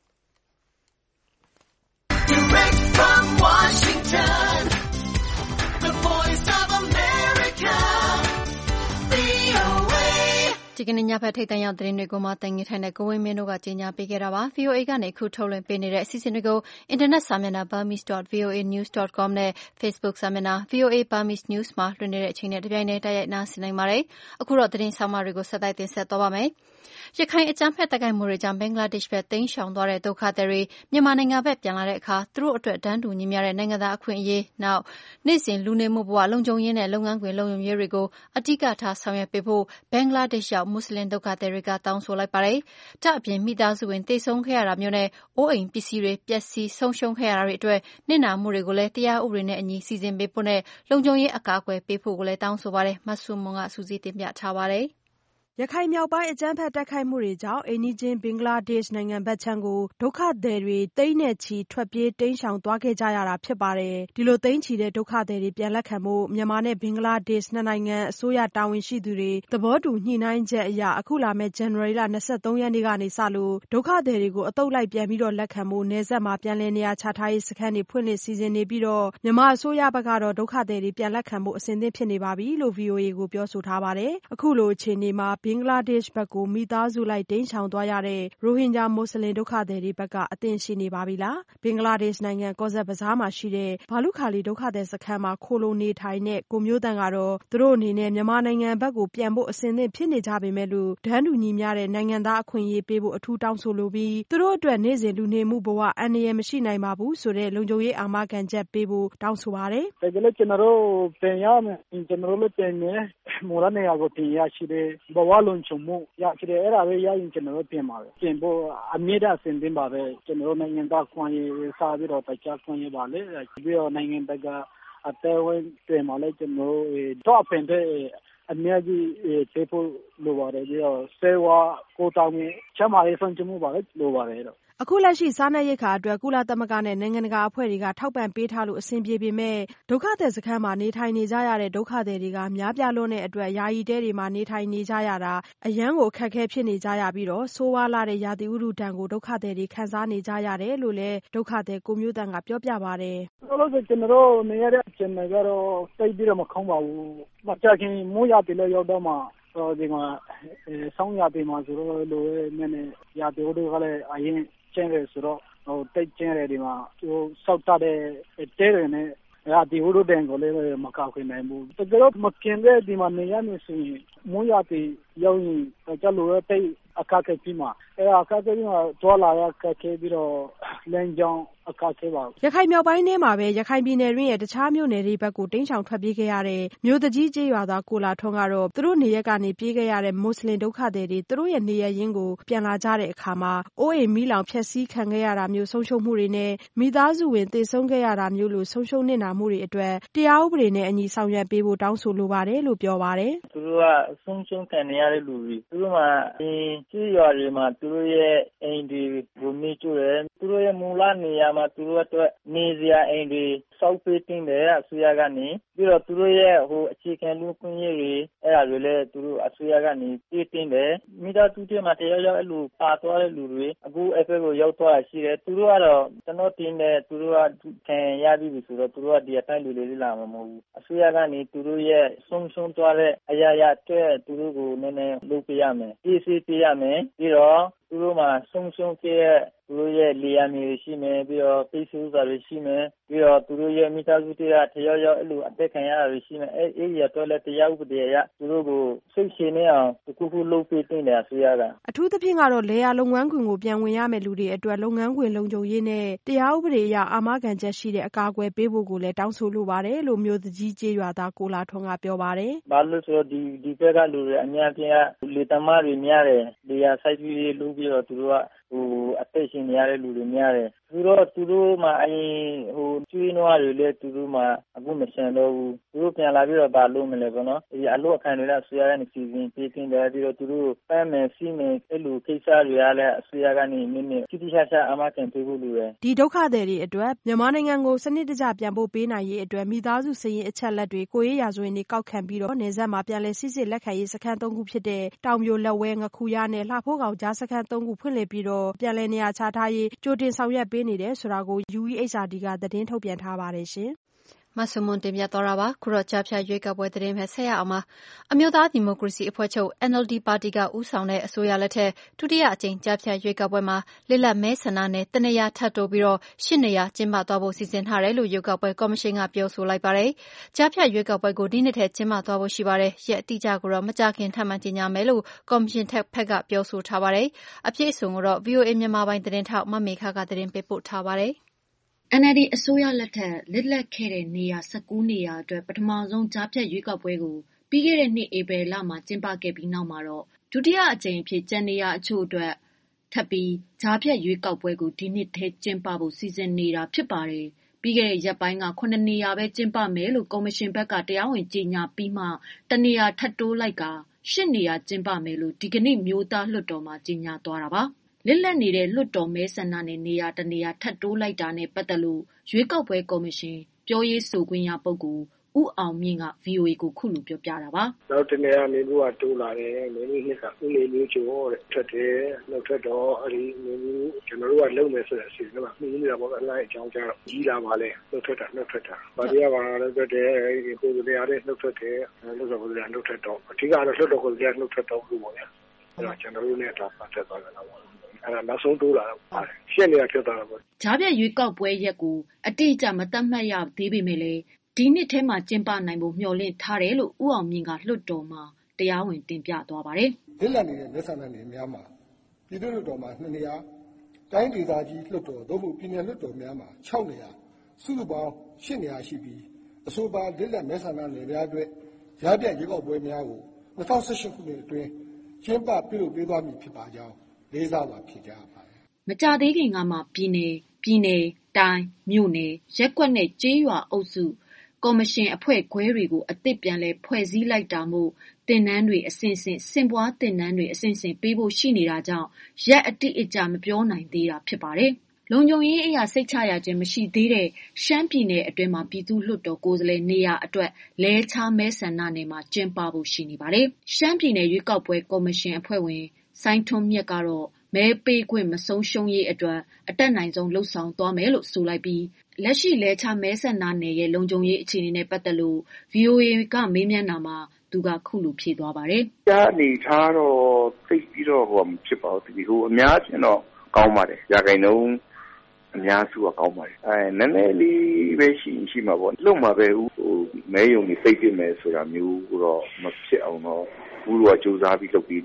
Direct from Washington, the voice of America, V O A ဒီကနေ့ညဘက်ထိပ်တန်းရောက်သတင်းတွေကိုမှတင်ပြထိုင်တဲ့ကိုဝင်းမင်းတို့ကကြီးညာပေးခဲ့တာပါ V O A ကနေခုထုတ်လွှင့်ပေးနေတဲ့အစီအစဉ်တွေကိုအင်တာနက်စာမျက်နှာ burmese dot v o a news dot com နဲ့ Facebook စာမျက်နှာ V O A Burmese News မှာလွှင့်နေတဲ့အချိန်နဲ့တပြိုင်တည်းတိုက်ရိုက်နားဆင်နိုင်ပါတယ်အခုတော့သတင်းဆောင်မတွေကိုဆက်တိုက်တင်ဆက်သွားပါမယ်ရခိုင်အကြမ်းဖက်တိုက်ခိုက်မှုတွေကြောင့်ဘင်္ဂလားဒေ့ရှ်ဘက်တိမ်းရှောင်သွားတဲ့ဒုက္ခသည်တွေမြန်မာနိုင်ငံဘက်ပြန်လာတဲ့အခါသူတို့အတွက်တန်းတူညီမျှတဲ့နိုင်ငံသားအခွင့်အရေးနောက်နေ့စဉ်လူနေမှုဘဝလုံခြုံရေးနဲ့လုပ်ငန်းခွင်လုံခြုံရေးတွေကိုအဓိကထားဆောင်ရွက်ပေးဖို့ဘင်္ဂလားဒေ့ရှ်ရောက်မွတ်စလင်ဒုက္ခသည်တွေကတောင်းဆိုလိုက်ပါတယ်။ဒါ့အပြင်မိသားစုဝင်တိတ်ဆုံးခဲ့ရတာမျိုးနဲ့အိုးအိမ်ပစ္စည်းတွေပျက်စီးဆုံးရှုံးခဲ့ရတာတွေအတွက်နစ်နာမှုတွေကိုလည်းတရားဥပဒေနဲ့အညီစီစဉ်ပေးဖို့နဲ့လုံခြုံရေးအကာအကွယ်ပေးဖို့ကိုလည်းတောင်းဆိုပါတယ်။မဆုမွန်ကစူးစီးတင်ပြထားပါတယ်။ရခိုင်မြောက်ပိုင်းအကြမ်းဖက်တိုက်ခိုက်မှုတွေကြောင့်အိမ်နီးချင်းဘင်္ဂလားဒေ့ရှ်နိုင်ငံဘက်ခြမ်းကိုဒုက္ခသည်တွေသိန်းနဲ့ချီထွက်ပြေးတိမ်းရှောင်သွားခဲ့ကြရတာဖြစ်ပါတယ်။ဒီလိုသိန်းချီတဲ့ဒုက္ခသည်တွေပြန်လက်ခံဖို့မြန်မာနဲ့ဘင်္ဂလားဒေ့ရှ်နှစ်နိုင်ငံအစိုးရတာဝန်ရှိသူတွေသဘောတူညှိနှိုင်းချက်အရအခုလာမယ့်ဇန်နဝါရီလ၂၃ရက်နေ့ကနေစလို့ဒုက္ခသည်တွေကိုအသုတ်လိုက်ပြန်ပြီးတော့လက်ခံဖို့နယ်စပ်မှာပြန်လည်နေရာချထားရေးစခန်းတွေဖွင့်လှစ်စီစဉ်နေပြီးတော့မြန်မာအစိုးရဘက်ကတော့ဒုက္ခသည်တွေပြန်လက်ခံဖို့အဆင်သင့်ဖြစ်နေပါပြီလို့ V O A ကိုပြောဆိုထားပါတယ်။အခုလိုအခြေအနေမှာဘင်္ဂလားဒေ့ရှ်ဘက်ကိုမိသားစုလိုက်တိမ်းရှောင်သွားရတဲ့ရိုဟင်ဂျာမွတ်စလင်ဒုက္ခသည်တွေဘက်ကအသင့်ရှိနေပါပြီလားဘင်္ဂလားဒေ့ရှ်နိုင်ငံကော့ဇက်ဘဇားမှာရှိတဲ့ဘာလုခါလီဒုက္ခသည်စခန်းမှာခိုလုံနေထိုင်တဲ့ကိုမျိုးတန်ကတော့သူတို့အနေနဲ့မြန်မာနိုင်ငံဘက်ကိုပြန်ဖို့အဆင်သင့်ဖြစ်နေကြပေမဲ့လို့ဒန်းတူညီမျှတဲ့နိုင်ငံသားအခွင့်အရေးပေးဖို့အထူးတောင်းဆိုလိုပြီးသူတို့အတွက်နေ့စဉ်လူနေမှုဘဝအန္တရာယ်မရှိနိုင်ပါဘူးဆိုတဲ့လုံခြုံရေးအာမခံချက်ပေးဖို့တောင်းဆိုပါတယ်တကယ်လို့ကျွန်တော်တို့ပြန်ရမယ်ကျွန်တော်တို့ပြန်မယ်မူလနေရာကိုပြန်ရရှိတဲ့ဘဝလုံခြုံမှုရရှိတဲ့အဲ့ဒါပဲရရင်ကျွန်တော်တို့ပြင်ပါပဲပြင်ဖို့အမြဲတမ်းအဆင်သင့်ပါပဲကျွန်တော်တို့နိုင်ငံသားခွင့်ရေးစားပြီးတော့တခြားခွင့်ရေးပါလေပြီးတော့နိုင်ငံတကာအသေးဝင်ပြင်ပါလေကျွန်တော်တော့ပင်တဲ့အများကြီးပေးဖို့လိုပါတယ်ပြီးတော့ဆေးဝါးကိုတောင်းရင်ချမ်းသာရေးဆုံးချမှုပါလေလိုပါတယ်တော့အခုလက်ရှိစားနပ်ရိက္ခာအတွက်ကုလသမဂ္ဂနဲ့နိုင်ငံတကာအဖွဲ့တွေကထောက်ပံ့ပေးထားလို့အဆင်ပြေပေမဲ့ဒုက္ခသည်စခန်းမှာနေထိုင်နေကြရတဲ့ဒုက္ခသည်တွေကများပြားလွန်းတဲ့အတွက်ယာယီတဲတွေမှာနေထိုင်နေကြရတာအရန်ကိုအခက်အခဲဖြစ်နေကြရပြီးတော့ဆိုးဝါးလာတဲ့ရာသီဥတုဒဏ်ကိုဒုက္ခသည်တွေခံစားနေကြရတယ်လို့လည်းဒုက္ခသည်ကိုမျိုးတန်ကပြောပြပါတယ်။ဆိုလို့ကျွန်တော်တို့နေရတဲ့အချိန်မှာကတော့စိတ်ပြီးတော့မခေါင်းပါဘူး။မကြခင်မိုးရပြီလို့ရောက်တော့မှတော့ဒီမှာဆောင်းရပြီမှာဆိုတော့လိုနည်းနည်းရာသီဥတုကလည်းအရင်ကျင်းတယ်ဆိုတော့ဟိုတိတ်ကျင်းတယ်ဒီမှာဟိုစောက်တတဲ့တဲတွေနဲ့ရာဒီဟိုလိုတန်ကိုလည်းမကောက်ခင်နိုင်ဘူးတကယ်တော့မกินတဲ့ဒီမှာနေရမယ်ဆိုရင်မိုးရပြီရောက်ရင်ကျလို့တိတ်အခက်အခဲကြီးမှာအဲ့ဒါအခက်အခဲကြီးမှာတွာလာရအခက်အခဲပြီးတော့လမ်းကြောင်းအခက်အခဲပါရခိုင်မြောက်ပိုင်းထဲမှာပဲရခိုင်ပြည်နယ်တွင်းရဲ့တခြားမြို့နယ်တွေဘက်ကိုတိမ်းရှောင်ထွက်ပြေးခဲ့ရတဲ့မြို့တကြီးကျေးရွာသားကိုလာထွန်းကတော့သူတို့နေရက်ကနေပြေးခဲ့ရတဲ့မွတ်စလင်ဒုက္ခသည်တွေသူတို့ရဲ့နေရပ်ရင်းကိုပြန်လာကြတဲ့အခါမှာအိုးအိမ်မီးလောင်ဖျက်ဆီးခံခဲ့ရတာမျိုးဆုံးရှုံးမှုတွေနဲ့မိသားစုဝင်သေဆုံးခဲ့ရတာမျိုးလိုဆုံးရှုံးနေတာမှုတွေအတွက်တရားဥပဒေနဲ့အညီဆောင်ရွက်ပေးဖို့တောင်းဆိုလိုပါတယ်လို့ပြောပါတယ်သူတို့ကဆုံးရှုံးခံရတဲ့လူတွေသူတို့မှာအင်းကျေးရွာတွေမှာသူတို့ရဲ့အိမ်တွေကိုမိကျတယ်သူတို့ရဲ့မူလနေရာမှာသူတို့အတွက်နေစရာအိမ်တွေစောက်ပေးတင်တယ်အစိုးရကနေပြီးတော့သူတို့ရဲ့ဟိုအခြေခံလူခွင့်ရေးတွေအဲ့ဒါတွေလည်းသူတို့အစိုးရကနေပေးတင်တယ်မိသားစုတွေမှာတရားရောက်အဲ့လိုပါသွားတဲ့လူတွေအခုအဲ့ဘက်ကိုရောက်သွားရှိတယ်သူတို့ကတော့ကျွန်တော်တင်တယ်သူတို့ကခံရပြီဆိုတော့သူတို့ကဒီအတိုင်းလူတွေလာမှာမဟုတ်ဘူးအစိုးရကနေသူတို့ရဲ့ဆုံးရှုံးသွားတဲ့အရာရာအတွက်သူတို့ကိုနည်းနည်းလုပ်ပေးရမယ်ပြည်စီပေးရမယ်ပြီးတော့သူတို့မှာဆုံးရှုံးခဲ့တဲ့သူတို့ရဲ့လေယာဉ်တွေရှိမယ်ပြီးတော့ပိတ်ဆို့စာတွေရှိမယ်ပြီးတော့သူတို့ရဲ့မိသားစုတွေကတရားရောက်အဲ့လိုအသက်ခံရတာတွေရှိမယ်အဲ့အဲ့ရတော့လည်းတရားဥပဒေအရသူတို့ကိုစိတ်ရှည်နေအောင်တခုခုလုပ်ပေးတင်တယ်အစိုးရကအထူးသဖြင့်ကတော့လေယာလုပ်ငန်းခွင်ကိုပြန်ဝင်ရမယ့်လူတွေအတွက်လုပ်ငန်းခွင်လုံခြုံရေးနဲ့တရားဥပဒေအရအာမခံချက်ရှိတဲ့အကာအကွယ်ပေးဖို့ကိုလည်းတောင်းဆိုလိုပါတယ်လို့မြို့တကြီးကျေးရွာသားကိုလာထွန်းကပြောပါတယ်ဘာလို့ဆိုတော့ဒီဒီဘက်ကလူတွေအများကြီးကလေတမားတွေများတယ်လေယာစိုက်ပြီးလုပ်ပြီးတော့သူတို့ကဟိုအသက်ရှင်နေရတဲ့လူတွေများတယ်သူတို့သူတို့မှာအရင်ဟိုကျွေးနွားတွေလည်းသူတို့မှာအခုမဆန်တော့ဘူးသူတို့ပြန်လာပြီးတော့ဘာလုပ်မလဲပေါ့နော်ဒီအလို့အခန့်တွေလည်းအစိုးရကနေစီစဉ်ပေးတင်တယ်ပြီးတော့သူတို့ပန်းမယ်စီးမယ်အဲ့လိုကိစ္စတွေကလည်းအစိုးရကနေနည်းနည်းတိတိကျကျအမှတ်ခံပေးဖို့လိုတယ်ဒီဒုက္ခသည်တွေအတွက်မြန်မာနိုင်ငံကိုစနစ်တကျပြန်ဖို့ပေးနိုင်ရေးအတွက်မိသားစုစည်ရင်အချက်လက်တွေကိုရေးရာဇဝင်တွေကောက်ခံပြီးတော့နေဆက်မှာပြန်လည်စစ်စစ်လက်ခံရေးစခန်းသုံးခုဖြစ်တဲ့တောင်ပြိုလက်ဝဲငခုရနဲ့လှဖိုးကောင်ကြားစခန်းသုံးခုဖွင့်လှစ်ပြီးတော့ပြန်လည်နေရာချထားရေးကြိုတင်ဆောင်ရွက်ပေးနေတယ်ဆိုတာကို ယူ အီ အချ် အာร์ ဒီ ကသတင်းထုတ်ပြန်ထားပါတယ်ရှင်မဆုမွန်တင်ပြသွားတာပါခုတော့ကြားဖြတ်ရွေးကောက်ပွဲသတင်းပဲဆက်ရအောင်ပါအမျိုးသားဒီမိုကရေစီအဖွဲ့ချုပ် အန် အယ်လ် ဒီ ပါတီကဦးဆောင်တဲ့အစိုးရလက်ထက်ဒုတိယအကြိမ်ကြားဖြတ်ရွေးကောက်ပွဲမှာလစ်လပ်မဲဆန္ဒနယ်တနေရာထပ်တိုးပြီးတော့ရှစ်နေရာကျင်းပသွားဖို့စီစဉ်ထားတယ်လို့ရွေးကောက်ပွဲကော်မရှင်ကပြောဆိုလိုက်ပါတယ်ကြားဖြတ်ရွေးကောက်ပွဲကိုဒီနှစ်ထဲကျင်းပသွားဖို့ရှိပါတယ်ရက်အတိအကျကိုတော့မကြခင်ထပ်မံကြေညာမယ်လို့ကော်မရှင်ထက်ဖက်ကပြောဆိုထားပါတယ်အပြည့်အစုံကိုတော့ ဗွီအိုအေ မြန်မာပိုင်းသတင်းထောက်မမေခကသတင်းပေးပို့ထားပါတယ်အန် အယ်လ် ဒီ အစိုးရလက်ထက်လစ်လပ်ခဲ့တဲ့နေရာ၁၉နေရာအတွက်ပထမဆုံးကြားဖြတ်ရွေးကောက်ပွဲကိုပြီးခဲ့တဲ့နှစ်ဧပြီလမှာကျင်းပခဲ့ပြီးနောက်မှာတော့ဒုတိယအကြိမ်အဖြစ်ကျန်နေရာအချို့အတွက်ထပ်ပြီးကြားဖြတ်ရွေးကောက်ပွဲကိုဒီနှစ်ထဲကျင်းပဖို့စီစဉ်နေတာဖြစ်ပါတယ်။ပြီးခဲ့တဲ့ရက်ပိုင်းကခုနှစ်နေရာပဲကျင်းပမယ်လို့ကော်မရှင်ဘက်ကတရားဝင်ကြေညာပြီးမှတနေရာထပ်တိုးလိုက်ကရှစ်နေရာကျင်းပမယ်လို့ဒီကနေ့မျိုးသားလွှတ်တော်မှာကြေညာသွားတာပါ။လစ်လပ်နေတဲ့လွှတ်တော်မဲဆန္ဒနယ်နေရာတနေရာထပ်တိုးလိုက်တာနဲ့ပတ်သက်လို့ရွေးကောက်ပွဲကော်မရှင်ပြောရေးဆိုခွင့်ရပုဂ္ဂိုလ်ဦးအောင်မြင့်က ဗွီအိုအေ ကိုခုလိုပြောပြတာပါ။နောက်တနေရာနေလို့ကတိုးလာတယ်။နေလို့နှစ်ကဦးလေးမျိုးချိုတဲ့ထွက်တယ်။နောက်ထွက်တော့အဲ့ဒီနေမျိုးကျွန်တော်တို့ကလုံမယ်ဆိုတဲ့အစီအစဉ်ကမှီနေတာပေါ့အလိုက်အကြောင်းကြားတော့ကြီးလာပါလေ။နှုတ်ထွက်တာနှုတ်ထွက်တာ။ဗာဒီကပါလည်းထွက်တယ်။အဲ့ဒီကိုယ်တွေအားနဲ့နှုတ်ထွက်တယ်။လို့ဆိုတော့လည်းနှုတ်ထွက်တော့အထူးကတော့လွှတ်တော်ကိုလည်းနှုတ်ထွက်တော့ဘူးပေါ့ဗျာ။အဲ့တော့ကျွန်တော်တို့နဲ့တော့ပတ်သက်သွားကြတာပေါ့။အဲ့ဒါနောက်ဆုံးတိုးလာတော့ပါတယ်။ရှင်းနေတာဖြစ်သွားတာပေါ့။ကြားဖြတ်ရွေးကောက်ပွဲရက်ကိုအတိအကျမသတ်မှတ်ရသေးပေမဲ့လည်းဒီနှစ်ထဲမှာကျင်းပနိုင်ဖို့မျှော်လင့်ထားတယ်လို့ဦးအောင်မြင့်ကလွှတ်တော်မှာတရားဝင်တင်ပြသွားပါတယ်။လစ်လပ်နေတဲ့မဲဆန္ဒနယ်များမှာပြည်သူ့လွှတ်တော်မှာနှစ်နေရာတိုင်းဒေသကြီးလွှတ်တော်သို့မဟုတ်ပြည်နယ်လွှတ်တော်များမှာ၆နေရာစုစုပေါင်း၈နေရာရှိပြီးအဆိုပါလစ်လပ်မဲဆန္ဒနယ်များအတွက်ကြားဖြတ်ရွေးကောက်ပွဲများကို၂၀၁၈ခုနှစ်အတွင်းကျင်းပပြုလုပ်ပေးသွားမည်ဖြစ်ပါကြောင်းလေးစားစွာဖြေကြားပါတယ်။မကြာသေးခင်ကမှပြည်နယ်ပြည်နယ်တိုင်းမြို့နယ်ရက်ကွက်နဲ့ကျေးရွာအုပ်စုကော်မရှင်အဖွဲ့ခွဲတွေကိုအသစ်ပြန်လည်ဖွဲ့စည်းလိုက်တာမို့တင်နန်းတွေအစဉ်စဉ်စင်ပွားတင်နန်းတွေအစဉ်စဉ်ပေးဖို့ရှိနေတာကြောင့်ရက်အတိအကျမပြောနိုင်သေးတာဖြစ်ပါတယ်။လုံခြုံရေးအရာစိတ်ချရခြင်းမရှိသေးတဲ့ရှမ်းပြည်နယ်အတွင်းမှာပြည်သူ့လွှတ်တော်ကိုယ်စားလှယ်နေရာအတွက်လဲချားမဲဆန္ဒနယ်မှာကျင်းပဖို့ရှိနေပါတယ်။ရှမ်းပြည်နယ်ရွေးကောက်ပွဲကော်မရှင်အဖွဲ့ဝင်စိုင်းထွန်းမြတ်ကတော့မဲပေးခွင့်မဆုံးရှုံးရေးအတွက်အတက်နိုင်ဆုံးလှုပ်ဆောင်သွားမယ်လို့ဆိုလိုက်ပြီးလက်ရှိလဲချမဲဆန္ဒနယ်ရဲ့လုံခြုံရေးအခြေအနေနဲ့ပတ်သက်လို့ ဗွီအိုအေ ကမေးမြန်းတာမှာသူကခုလိုဖြေသွားပါတယ်။ကြားအနေထားတော့သိပြီးတော့ဟိုမဖြစ်ပါဘူးဒီဟိုအများချင်းတော့ကောင်းပါတယ်။ရာခိုင်နှုန်းအများစုကကောင်းပါတယ်။အဲနည်းနည်းလေးပဲရှိရှိမှာပေါ့။လုံမှာပဲဟိုမဲယုံကြီးသိပြမယ်ဆိုတာမျိုးတော့မဖြစ်အောင်တော့ဘူးတော့စူးစမ်းပြီးလုပ်ပြီးနေတယ်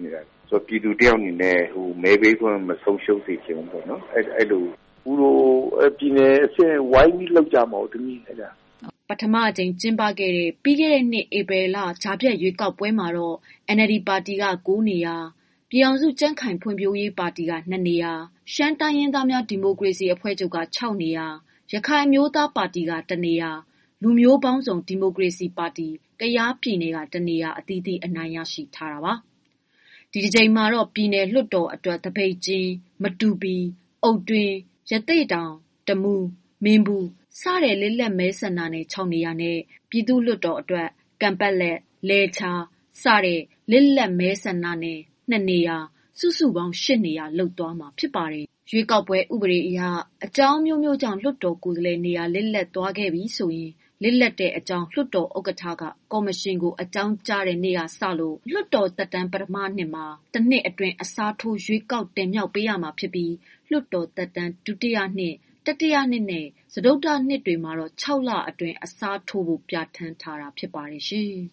ဆိုပြည်သူတယောက်အနေနဲ့ဟိုမဲပေးခွင့်မဆုံးရှုံးစေချင်ဘူးပေါ့နော်အဲ့အဲ့လိုဦးတို့ပြည်နယ်အဆင့်ဝိုင်းပြီးလောက်ကြမှာတမီးအဲ့ဒါပထမအကြိမ်ကျင်းပခဲ့တဲ့ပြီးခဲ့တဲ့နှစ်ဧပြီလကြားဖြတ်ရွေးကောက်ပွဲမှာတော့ N L D ပါတီက၉နေရာပြည်အောင်စုကြံ့ခိုင်ဖွံ့ဖြိုးရေးပါတီက၂နေရာရှမ်းတိုင်းရင်းသားများဒီမိုကရေစီအဖွဲ့ချုပ်က၆နေရာရခိုင်မျိုးသားပါတီက၁နေရာလူမျိုးပေါင်းစုံဒီမိုကရေစီပါတီကယားပြည်နယ်က၁နေရာအသီးသီးအနိုင်ရရှိထားတာပါဒီတစ်ချိန်မှာတော့ပြည်နယ်လွှတ်တော်အတွက်တပိတ်ချင်းမတူပီအုတ်တွင်းရသေ့တောင်တမူမင်းဘူးစတဲ့လေးလက်မဲဆန္ဒနယ်၆နေရာနဲ့ပြည်သူ့လွှတ်တော်အတွက်ကံပတ်လက်လဲချာစတဲ့လေးလက်မဲဆန္ဒနယ်၂နေရာစုစုပေါင်း၈နေရာလှုပ်သွားမှာဖြစ်ပါတယ်ရွေးကောက်ပွဲဥပဒေအရအကြောင်းမျိုးမျိုးကြောင့်လွှတ်တော်ကိုယ်စားလှယ်နေရာလက်လက်သွားခဲ့ပြီဆိုရင်လက်လက်တဲ့အကြောင်းလွှတ်တော်ဥက္ကဋ္ဌကကော်မရှင်ကိုအကြောင်းကြားတဲ့နေ့ကစလို့လွှတ်တော်သက်တမ်းပထမနှစ်မှာတစ်နှစ်အတွင်းအစားထိုးရွေးကောက်တင်မြှောက်ပေးရမှာဖြစ်ပြီးလွှတ်တော်သက်တမ်းဒုတိယနှစ်တတိယနှစ်နဲ့စတုတ္ထနှစ်တွေမှာတော့၆လအတွင်းအစားထိုးဖို့ပြဋ္ဌာန်းထားတာဖြစ်ပါတယ်ရှင်။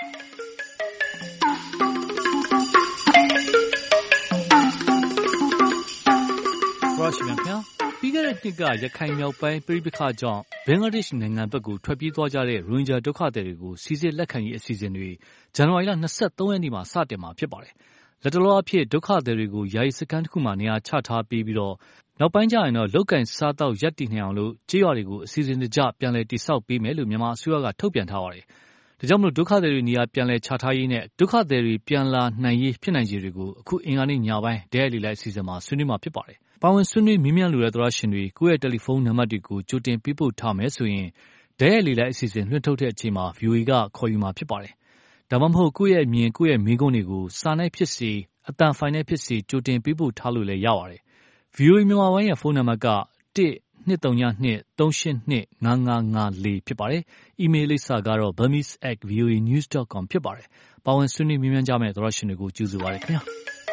ရရှိမြန်ခင်ပြီးခဲ့တဲ့နှစ်ကရခိုင်မြောက်ပိုင်းပြည်ပခါကြောင့်ဘင်္ဂလားဒေ့ရှ်နိုင်ငံဘက်ကိုထွက်ပြေးသွားကြတဲ့ရိုဟင်ဂျာဒုက္ခသည်တွေကိုစီစစ်လက်ခံရေးအစီအစဉ်တွေဇန်နဝါရီလ၂၃ရက်နေ့မှာစတင်မှာဖြစ်ပါတယ်။လက်တလောအဖြစ်ဒုက္ခသည်တွေကိုယာယီစခန်းတစ်ခုမှာနေရာချထားပေးပြီးတော့နောက်ပိုင်းကျရင်တော့လုတ်ကင်စားတော့ရပ်တည်နေအောင်လို့ကြေးရွာတွေကိုအစီအစဉ်တကျပြန်လည်တိစောက်ပေးမယ်လို့မြန်မာအစိုးရကထုတ်ပြန်ထားပါတယ်။ဒါကြောင့်မလို့ဒုက္ခသည်တွေနေရာပြန်လည်ချထားရေးနဲ့ဒုက္ခသည်တွေပြန်လာနိုင်ရေးဖြစ်နိုင်ခြေတွေကိုအခုအင်္ဂါနေ့ညပိုင်းဒဲလီလိုက်အစီအစဉ်မှာဆွေးနွေးမှာဖြစ်ပါတယ်။ပါဝင်ဆွေးနွေးမြင်းမြန်းလိုတဲ့သရရှင်တွေကိုယ့်ရဲ့တယ်လီဖုန်းနံပါတ်တွေကိုကြိုတင်ပေးပို့ထားမယ်ဆိုရင်ဒဲလီလိုက်အစီအစဉ်လွှင့်ထုတ်တဲ့အချိန်မှာ ဗီအိုအေ ကခေါ်ယူမှာဖြစ်ပါတယ်။ဒါမှမဟုတ်ကိုယ့်ရဲ့အမြင်ကိုယ့်ရဲ့မိကုန်းတွေကိုစာနဲ့ဖြစ်စေအတန်ဖိုင်နဲ့ဖြစ်စေကြိုတင်ပေးပို့ထားလို့လည်းရပါတယ်။ ဗီအိုအေမြန်မာပိုင်းရဲ့ဖုန်းနံပါတ်က၁ ၂၃၂ ၃၈၂ ၅၅၅၄ဖြစ်ပါတယ်။ အီးမေးလ်လိပ်စာကတော့ burmese at v o a news dot com ဖြစ်ပါတယ်။ပါဝင်ဆွေးနွေးမြင်းမြန်းကြမယ့်သရရှင်တွေကိုကျေးဇူးပါတယ်ခင်ဗျာ။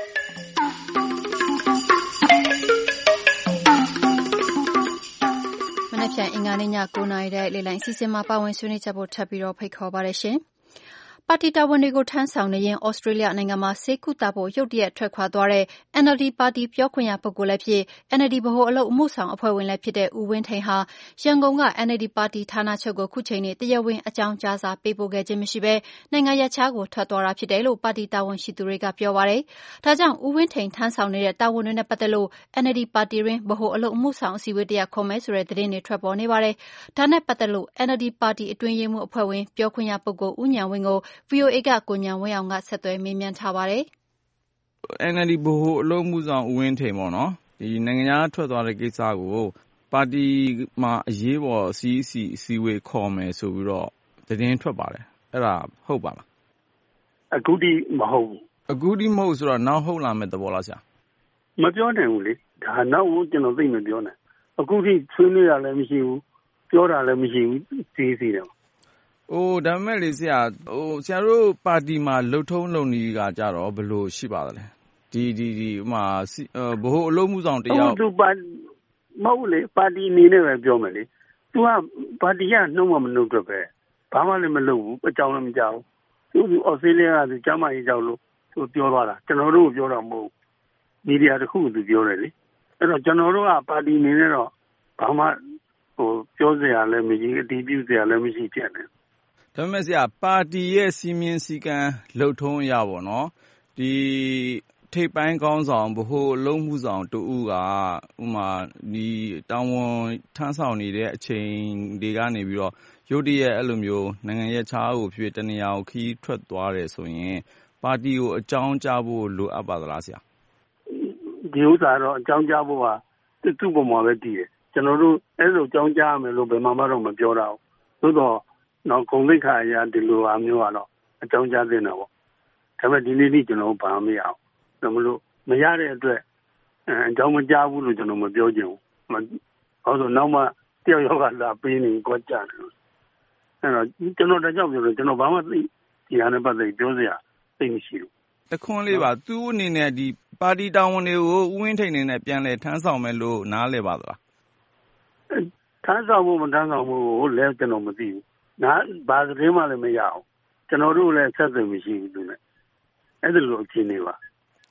မနက်ဖြန်အင်္ဂါနေ့ည၉နာရီတဲ့လေလိုင်းအစီအစဉ်မှာပါဝင်ဆွေးနွေးချက်ဖို့ထပ်ပြီးတော့ဖိတ်ခေါ်ပါတယ်ရှင်။ပါတီတာဝန်တွေကိုထမ်းဆောင်နေရင်ဩစတြေးလျနိုင်ငံမှာဆေးကုသဖို့ရုတ်တရက်ထွက်ခွာသွားတဲ့ N L D ပါတီပြောခွင့်ရပုဂ္ဂိုလ်လည်းဖြစ် N L D ဗဟိုအလုပ်အမှုဆောင်အဖွဲ့ဝင်လည်းဖြစ်တဲ့ဦးဝင်းထိန်ဟာရန်ကုန်က N L D ပါတီဌာနချုပ်ကိုခုချိန်ထိတရားဝင်အကြောင်းကြားစာပေးပို့ခဲ့ခြင်းမရှိဘဲနိုင်ငံရပ်ခြားကိုထွက်သွားတာဖြစ်တယ်လို့ပါတီတာဝန်ရှိသူတွေကပြောပါတယ်။ဒါကြောင့်ဦးဝင်းထိန်ထမ်းဆောင်နေတဲ့တာဝန်တွေနဲ့ပတ်သက်လို့ N L D ပါတီရင်းဗဟိုအလုပ်အမှုဆောင်အစည်းအဝေးတရခေါ်မယ်ဆိုတဲ့သတင်းတွေထွက်ပေါ်နေပါတယ်။ဒါနဲ့ပတ်သက်လို့ N L D ပါတီအတွင်းရေးမှူးအဖွဲ့ဝင်ပြောခွင့်ရပုဂ္ဂိုလ်ဦးဉာဏ်ဝင်းကို ဗီအိုအေကကိုဉာဏ်ဝင်းအောင်ကဆက်သွယ်မေးမြန်းထားပါတယ်။ N L D ဗဟိုအလုပ်မှုဆောင်ဦးဝင်းထိန်ပေါ့နော်ဒီနိုင်ငံသားထွက်သွားတဲ့ကိစ္စကိုပါတီမှာအရေးပေါ် C E C အစည်းအဝေးခေါ်မယ်ဆိုပြီးတော့သတင်းထွက်ပါတယ်အဲ့ဒါဟုတ်ပါလားအခုထိမဟုတ်ဘူးအခုထိမဟုတ်ဆိုတော့နောက်ဟုတ်လာမယ့်သဘောလားဆရာမပြောနိုင်ဘူးလေဒါနောက်ကျွန်တော်သိမပြောနိုင်အခုထိဆွေးနွေးရလည်းမရှိဘူးပြောတာလည်းမရှိဘူးစီးစီးတယ်အိုးဒါမဲ့လေဆရာဟိုဆရာတို့ပါတီမှာလှုပ်ထုံးလုပ်နည်းကကြတော့ဘယ်လိုရှိပါသလဲဒီဒီဒီဟိုမှာဘို့အလုံးမှုဆောင်တယောက်သူပါမဟုတ်လေပါတီအနေနဲ့ပဲပြောမယ်လေသူကပါတီကနှုတ်မမနှုတ်တော့ပဲဘာမှလည်းမလုပ်ဘူးအကြောင်းလည်းမကြောက်ဘူးသူဩစတြေးလျကသူကျမ်းမာရေးကြောက်လို့သူပြောသွားတာကျွန်တော်တို့ပြောတာမဟုတ်မီဒီယာတစ်ခုသူပြောတယ်လေအဲ့တော့ကျွန်တော်တို့ကပါတီအနေနဲ့တော့ဘာမှဟိုပြောစရာလည်းမရှိအတီးပြုစရာလည်းမရှိဖြစ်နေဒါပေမဲ့ဆရာပါတီရဲ့စီမင်းစည်းကမ်းလှုပ်ထုံးရပါတော့ဒီထိပ်ပိုင်းကောင်းဆောင်ဗဟိုအလုံးမှုဆောင်တူဦးကဥမာဒီတောင်ဝန်ထမ်းဆောင်နေတဲ့အချိန်တွေကနေပြီးတော့ရုတ်တရက်အဲ့လိုမျိုးနိုင်ငံရဲ့ခြားကိုဖြစ်တနေရာကိုခီးထွက်သွားတယ်ဆိုရင်ပါတီကိုအကြောင်းကြားဖို့လိုအပ်ပါသလားဆရာဒီဥစ္စာတော့အကြောင်းကြားဖို့ကသူ့ပုံမှာပဲတည်တယ်ကျွန်တော်တို့အဲ့လိုအကြောင်းကြားရမယ်လို့ဘယ်မှမတော့မပြောတာဘူးသို့တော့နောက်ဂုံသိက္ခာအရာဒီလိုအမျိုးကတော့အကြောင်းကြားတင်တာပေါ့ဒါပေမဲ့ဒီနေ့နေ့ကျွန်တော်ဘာမှမရအောင်ဒါမလို့မရတဲ့အတွက်အကြောင်းမကြားဘူးလို့ကျွန်တော်မပြောချင်ဘူးဟောဆိုနောက်မှတယောက်ယောက်ကလာပေးနေကြကြတယ်အဲ့တော့ကျွန်တော်တကြောက်ပြောလို့ကျွန်တော်ဘာမှသိဒီဟာနဲ့ပတ်သက်ပြောစရာသိမရှိဘူးတခွန်းလေးပါသူ့အနေနဲ့ဒီပါတီတာဝန်တွေကိုဦးဝင်းထိန်နေနဲ့ပြန်လဲထမ်းဆောင်မယ်လို့နားလဲပါသလားထမ်းဆောင်ဖို့မထမ်းဆောင်ဖို့ကိုလည်းကျွန်တော်မသိဘူးနားဘာသတင်းမှလည်းမရအောင်ကျွန်တော်တို့လည်းဆက်သွယ်မရှိဘူးသူနဲ့အဲ့ဒါလိုအခြေအနေပါ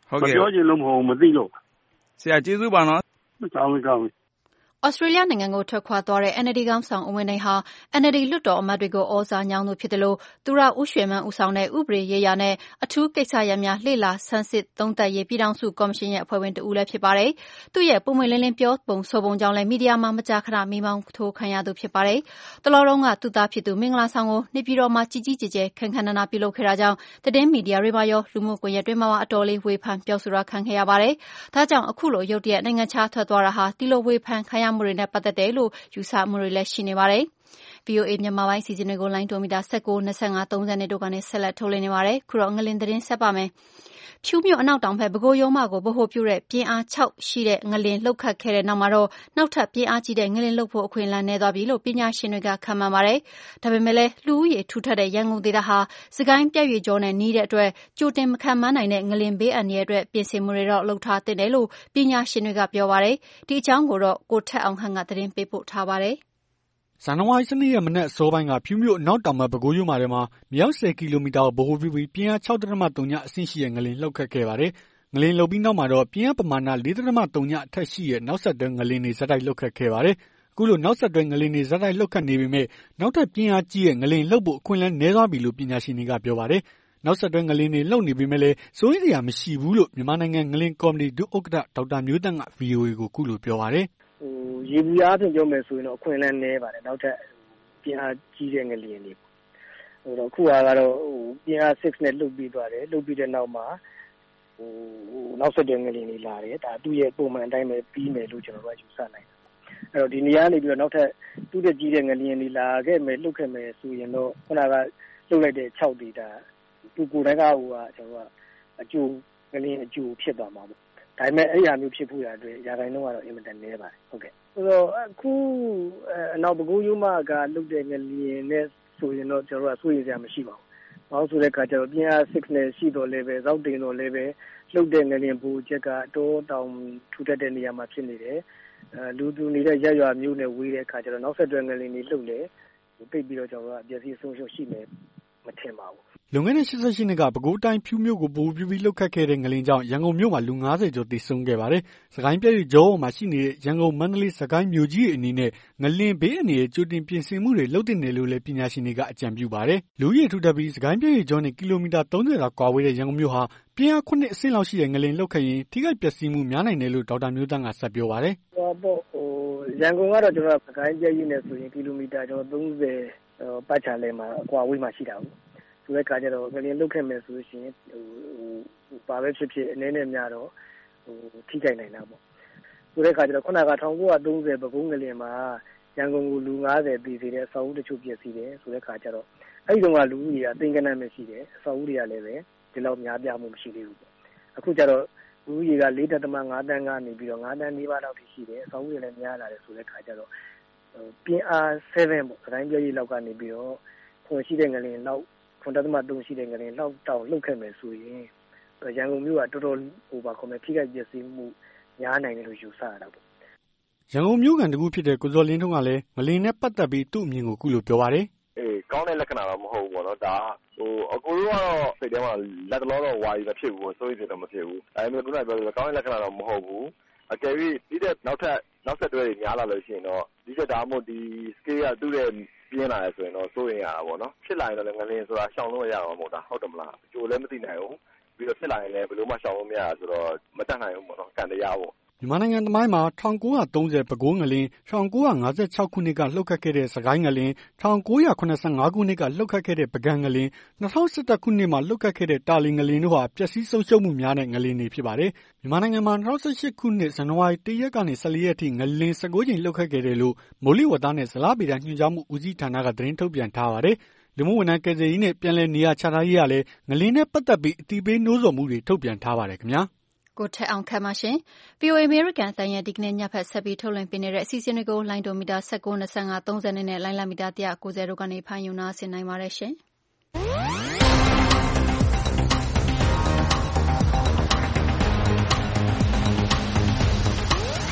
ဟုတ်ကဲ့မပြောချင်လို့မဟုတ်ဘူးမသိလို့ဆရာကျေးဇူးပါနော်ကောင်းပြီကောင်းပြီဩစတြေးလျနိုင်ငံကိုထွက်ခွာသွားတဲ့ အန်အယ်လ်ဒီခေါင်းဆောင်ဦးဝင်းထိန်ဟာ အန်အယ်လ်ဒီလွှတ်တော်အမတ်တွေကိုဩဇာညောင်းသူဖြစ်သလိုသူရဦးရွှေမန်းဦးဆောင်တဲ့ဥပဒေရေးရာနဲ့အထူးကိစ္စရပ်များလေ့လာဆန်းစစ်သုံးသပ်ရေးပြည်ထောင်စုကော်မရှင်ရဲ့အဖွဲ့ဝင်တဦးလည်းဖြစ်ပါတယ်။သူ့ရဲ့ပုံမှန်လင်းလင်းပြောပုံဆိုပုံကြောင့်လည်းမီဒီယာမှာမကြာခဏမိမောင်းထိုးခံရသူဖြစ်ပါတယ်။တလောတုန်းကသူသားဖြစ်သူမင်္ဂလာဆောင်ကိုနေပြည်တော်မှာကြီးကြီးကျယ်ကျယ်ခမ်းခမ်းနားနားပြုလုပ်ခဲ့တာကြောင့်သတင်းမီဒီယာတွေမှာရောလူမှုကွန်ရက်တွေမှာအတော်လေးဝေဖန်ပြောဆိုတာခံခဲ့ရပါတယ်။ဒါကြောင့်အခုလိုရုတ်တရက်နိုင်ငံခြားထွက်သွားတာဟာဒီလိုဝေဖန်ခံရမှုတွေနဲ့ပတ်သက်တယ်လို့ယူဆမှုတွေလည်းရှိနေပါတယ်။ ဗွီအိုအေမြန်မာပိုင်းစီစဉ်တွေကိုလိုင်းတိုမီတာ၁၉ ၂၅ ၃၀နဲ့တို့ကနေဆက်လက်ထုတ်လွှင့်နေပါတယ်။ခုတော့ငလင်သတင်းဆက်ပါမယ်။ဖြူးမြို့အနောက်တောင်ဘက်ပဲခူးရိုးမကိုဗဟိုပြုတဲ့ပြင်းအား၆ရှိတဲ့ငလင်လှုပ်ခတ်ခဲ့တဲ့နောက်မှာတော့နောက်ထပ်ပြင်းအားကြီးတဲ့ငလင်လှုပ်ဖို့အခွင့်အလမ်းနည်းသွားပြီလို့ပညာရှင်တွေကခန့်မှန်းပါတယ်။ဒါပေမဲ့လည်းလူဦးရေထူထပ်တဲ့ရန်ကုန်ဒေသဟာစကိုင်းပြတ်ရွေကြောနဲ့နီးတဲ့အတွက်ကြိုတင်မခန့်မှန်းနိုင်တဲ့ငလင်ဘေးအန္တရာယ်အတွက်ပြင်ဆင်မှုတွေတော့လုပ်ထားသင့်တယ်လို့ပညာရှင်တွေကပြောပါတယ်။ဒီအကြောင်းကိုတော့ကိုထက်အောင်ဟန်ကသတင်းပေးပို့ထားပါတယ်။ဇန်နဝါရီ ၁၂ ရက်မနက်အစောပိုင်းကဖြူးမြို့အနောက်တောင်ဘက်ပဲခူးရိုးမထဲမှာမြောက်ဆယ်ကီလိုမီတာကိုဗဟိုပြုပြီးပြင်းအား ၆.၀ အဆင့်ရှိတဲ့ငလျင်လှုပ်ခတ်ခဲ့ပါတယ်။ငလျင်လှုပ်ပြီးနောက်မှာတော့ပြင်းအားပမာဏ ၄.၀ အထက်ရှိတဲ့နောက်ဆက်တွဲငလျင်တွေဆက်တိုက်လှုပ်ခတ်ခဲ့ပါတယ်။အခုလိုနောက်ဆက်တွဲငလျင်တွေဆက်တိုက်လှုပ်ခတ်နေပေမဲ့နောက်ထပ်ပြင်းအားကြီးတဲ့ငလျင်လှုပ်ဖို့အခွင့်အလမ်းနည်းသွားပြီလို့ပညာရှင်တွေကပြောပါတယ်။နောက်ဆက်တွဲငလျင်တွေလှုပ်နေပေမဲ့လည်းစိုးရိမ်စရာမရှိဘူးလို့မြန်မာနိုင်ငံငလျင်ကော်မတီဒုဥက္ကဋ္ဌဒေါက်တာမျိုးသန့်က ဗွီအိုအေကိုခုလိုပြောပါတယ်။ဟိုရေဘူးအားဖြင့်ပြောမယ်ဆိုရင်တော့အခွင့်အလမ်းနည်းပါတယ်နောက်ထပ်ပြင်းအားကြီးတဲ့ငလျင်တွေဟိုတော့ခုဟာကတော့ဟိုပြင်းအား၆နဲ့လှုပ်ပြီးသွားတယ်လှုပ်ပြီးတဲ့နောက်မှာဟိုနောက်ဆက်တွဲငလျင်တွေလာတယ်ဒါသူ့ရဲ့ပုံမှန်အတိုင်းပဲပြီးမယ်လို့ကျွန်တော်တို့ကယူဆနိုင်တယ်အဲ့တော့ဒီနေရာနေပြီးတော့နောက်ထပ်သူ့တဲ့ကြီးတဲ့ငလျင်တွေလာခဲ့မယ်လှုပ်ခဲ့မယ်ဆိုရင်တော့ခုနကလှုပ်လိုက်တဲ့၆ဒေတာသူကိုယ်တိုင်ကဟိုကကျွန်တော်ကအကျိုးငလျင်အကျိုးဖြစ်သွားမှာပေါ့ဒါပေမဲ့အဲ့ရမျိုးဖြစ်ဖို့ရအတွက်ရာခိုင်နှုန်းကတော့အင်မတန်နည်းပါတယ်ဟုတ်ကဲ့ဆိုတော့အခုအနောက်ပဲခူးရိုးမကလုတ်တဲ့ငလျင်နဲ့ဆိုရင်တော့ကျွန်တော်တို့ကစိုးရိမ်စရာမရှိပါဘူး။ဘာလို့ဆိုတဲ့အခါကျတော့ပြင်းအား၆နဲ့ရှိတော့လည်းပဲဇောက်တင်တော့လည်းပဲလှုပ်တဲ့ငလျင်ဘူချက်ကတောတောင်ထူထပ်တဲ့နေရာမှာဖြစ်နေတယ်။အဲလူသူနေတဲ့ရက်ရွာမျိုးနဲ့ဝေးတဲ့အခါကျတော့နောက်ဆက်တွဲငလျင်တွေလှုပ်လေပိတ်ပြီးတော့ကျွန်တော်တို့ကပျက်စီးဆုံးရှုံးရှိမယ်မထင်ပါဘူး။လွန်ခဲ့တဲ့၈၈နှစ်ကပဲခူးတိုင်းဖြူးမြို့ကိုဗဟိုပြုပြီးလှုပ်ခတ်ခဲ့တဲ့ငလျင်ကြောင့်ရန်ကုန်မြို့မှာလူ၅၀ကျော်သေဆုံးခဲ့ပါတယ်။စကိုင်းပြတ်ရွေ့ကြောပေါ်မှာရှိနေတဲ့ရန်ကုန်မန္တလေးစကိုင်းမြို့ကြီးအနေနဲ့ငလျင်ဘေးအန္တရာယ်ကြိုတင်ပြင်ဆင်မှုတွေလုပ်သင့်တယ်လို့လည်းပညာရှင်တွေကအကြံပြုပါတယ်။လူဦးရေထူထပ်ပြီးစကိုင်းပြတ်ရွေ့ကြောနဲ့ကီလိုမီတာ၃၀သာကွာဝေးတဲ့ရန်ကုန်မြို့ဟာပြင်းအား၇အဆင့်လောက်ရှိတဲ့ငလျင်လှုပ်ခတ်ရင်ထိခိုက်ပျက်စီးမှုများနိုင်တယ်လို့ဒေါက်တာမျိုးသန့်ကဆက်ပြောပါတယ်။ဟိုပေါ့ဟိုရန်ကုန်ကတော့ကျွန်တော်စကိုင်းပြတ်ရွေ့နဲ့ဆိုရင်ကီလိုမီတာကျွန်တော်၃၀ပတ်ချာလဲမှာအကွာဝေးမှာရှိတာဘူးဆိုတဲ့အခါကျတော့ငလျင်လုတ်ခဲ့မယ်ဆိုရှင်ဟိုဟိုဘာပဲဖြစ်ဖြစ်အနေနဲ့များတော့ဟိုထိခိုက်နိုင်တာပေါ့ဆိုတဲ့အခါကျတော့ခုနက၁၉၃၀ပဲခူးငလျင်မှာရန်ကုန်ကိုလူ၅၀ပြည်စီတဲ့အဆောက်အဦတချို့ပြည့်စည်တယ်ဆိုတဲ့အခါကျတော့အဲ့ဒီတုန်းကလူကြီးကအသိကနန်းပဲရှိတယ်အဆောက်အဦတွေကလည်းပဲဒီလောက်များပြားမှုမရှိသေးဘူးပေါ့အခုကျတော့လူကြီးက၄.၅တန်းကနေပြီးတော့၅တန်းနီးပါးလောက်ထိရှိတယ်အဆောက်အဦတွေလည်းများလာတယ်ဆိုတဲ့အခါကျတော့ပြင်းအား၇ပေါ့စကိုင်းပြည့်ကြီးလောက်ကနေပြီးတော့ခွန်ရှိတဲ့ငလျင်လောက်ခွန်တသမသုံးရှိတဲ့ငလျင်လောက်တောင်လှုပ်ခဲ့မယ်ဆိုရင်ရန်ကုန်မြို့ကတော်တော်ဟိုပါခေါ်မယ်ထိခိုက်ပျက်စီးမှုများနိုင်တယ်လို့ယူဆရတာပေါ့ရန်ကုန်မြို့ကန်တကူဖြစ်တဲ့ကိုဇော်လင်းထွန်းကလည်းငလျင်နဲ့ပတ်သက်ပြီးသူ့အမြင်ကိုခုလိုပြောပါတယ်။အေးကောင်းတဲ့လက္ခဏာတော့မဟုတ်ဘူးပေါ့နော်ဒါဟိုအကိုတို့ကတော့စိတ်ထဲမှာလက်တလောတော့ဝါရီမဖြစ်ဘူးစိုးရိမ်ဖြစ်တော့မဖြစ်ဘူးဒါပေမဲ့ခုနကပြောလို့ကောင်းတဲ့လက္ခဏာတော့မဟုတ်ဘူးအကယ်၍ဒီတဲ့နောက်ထပ်နောက်ဆက်တွဲတွေများလာလို့ရှိရင်တော့ဒီချက်ဒါမှမဟုတ်ဒီ scale ကသူ့ရဲ့ပြင်းလာတယ်ဆိုရင်တော့စိုးရင်ရတာပေါ့နော်ဖြစ်လာရင်တော့ငလျင်ဆိုတာရှောင်လို့ရအောင်မဟုတ်တာဟုတ်တယ်မလားအကျိုးလည်းမသိနိုင်ဘူးပြီးတော့ဖြစ်လာရင်လည်းဘယ်လိုမှရှောင်လို့မရဆိုတော့မတတ်နိုင်ဘူးပေါ့နော်ကံတရားပေါ့မြန်မာနိုင်ငံသမိုင်းမှာ၁၉၃၀ပဲခူးငလျင်၁၉၅၆ခုနှစ်ကလှုပ်ခတ်ခဲ့တဲ့စကိုင်းငလျင်၁၉၇၅ခုနှစ်ကလှုပ်ခတ်ခဲ့တဲ့ပုဂံငလျင်၂၀၁၁ခုနှစ်မှာလှုပ်ခတ်ခဲ့တဲ့တာလီငလျင်တို့ဟာပျက်စီးဆုံးရှုံးမှုများတဲ့ငလျင်တွေဖြစ်ပါတယ်။မြန်မာနိုင်ငံမှာ၂၀၁၈ခုနှစ်ဇန်နဝါရီ၁ရက်ကနေ၁၄ရက်ထိငလျင်၁၉ကြိမ်လှုပ်ခတ်ခဲ့တယ်လို့မိုးလေဝသနဲ့ဇလဗေဒညွှန်ကြားမှုဦးစီးဌာနကသတင်းထုတ်ပြန်ထားပါတယ်။လူမှုဝန်ထမ်းကယ်ဆယ်ရေးနဲ့ပြန်လည်နေရာချထားရေးကလည်းငလျင်နဲ့ပတ်သက်ပြီးအသိပေးနှိုးဆော်မှုတွေထုတ်ပြန်ထားပါတယ်ခင်ဗျာ။ကိုထက်အောင်ခန့်ပါရှင်။ ဗွီအိုအေအမေရိကန်အသံရဲ့ဒီကနေ့ညဖက်ဆက်ပြီးထုတ်လွှင့်ပေးနေတဲ့အစီအစဉ်တွေကိုလိုင်းဒိုမီတာ၁၉ ၂၅ ၃၀နဲ့လိုင်းလမီတာ၁၉၀တို့ကနေဖမ်းယူနာဆင်နိုင်ပါတယ်ရှင်။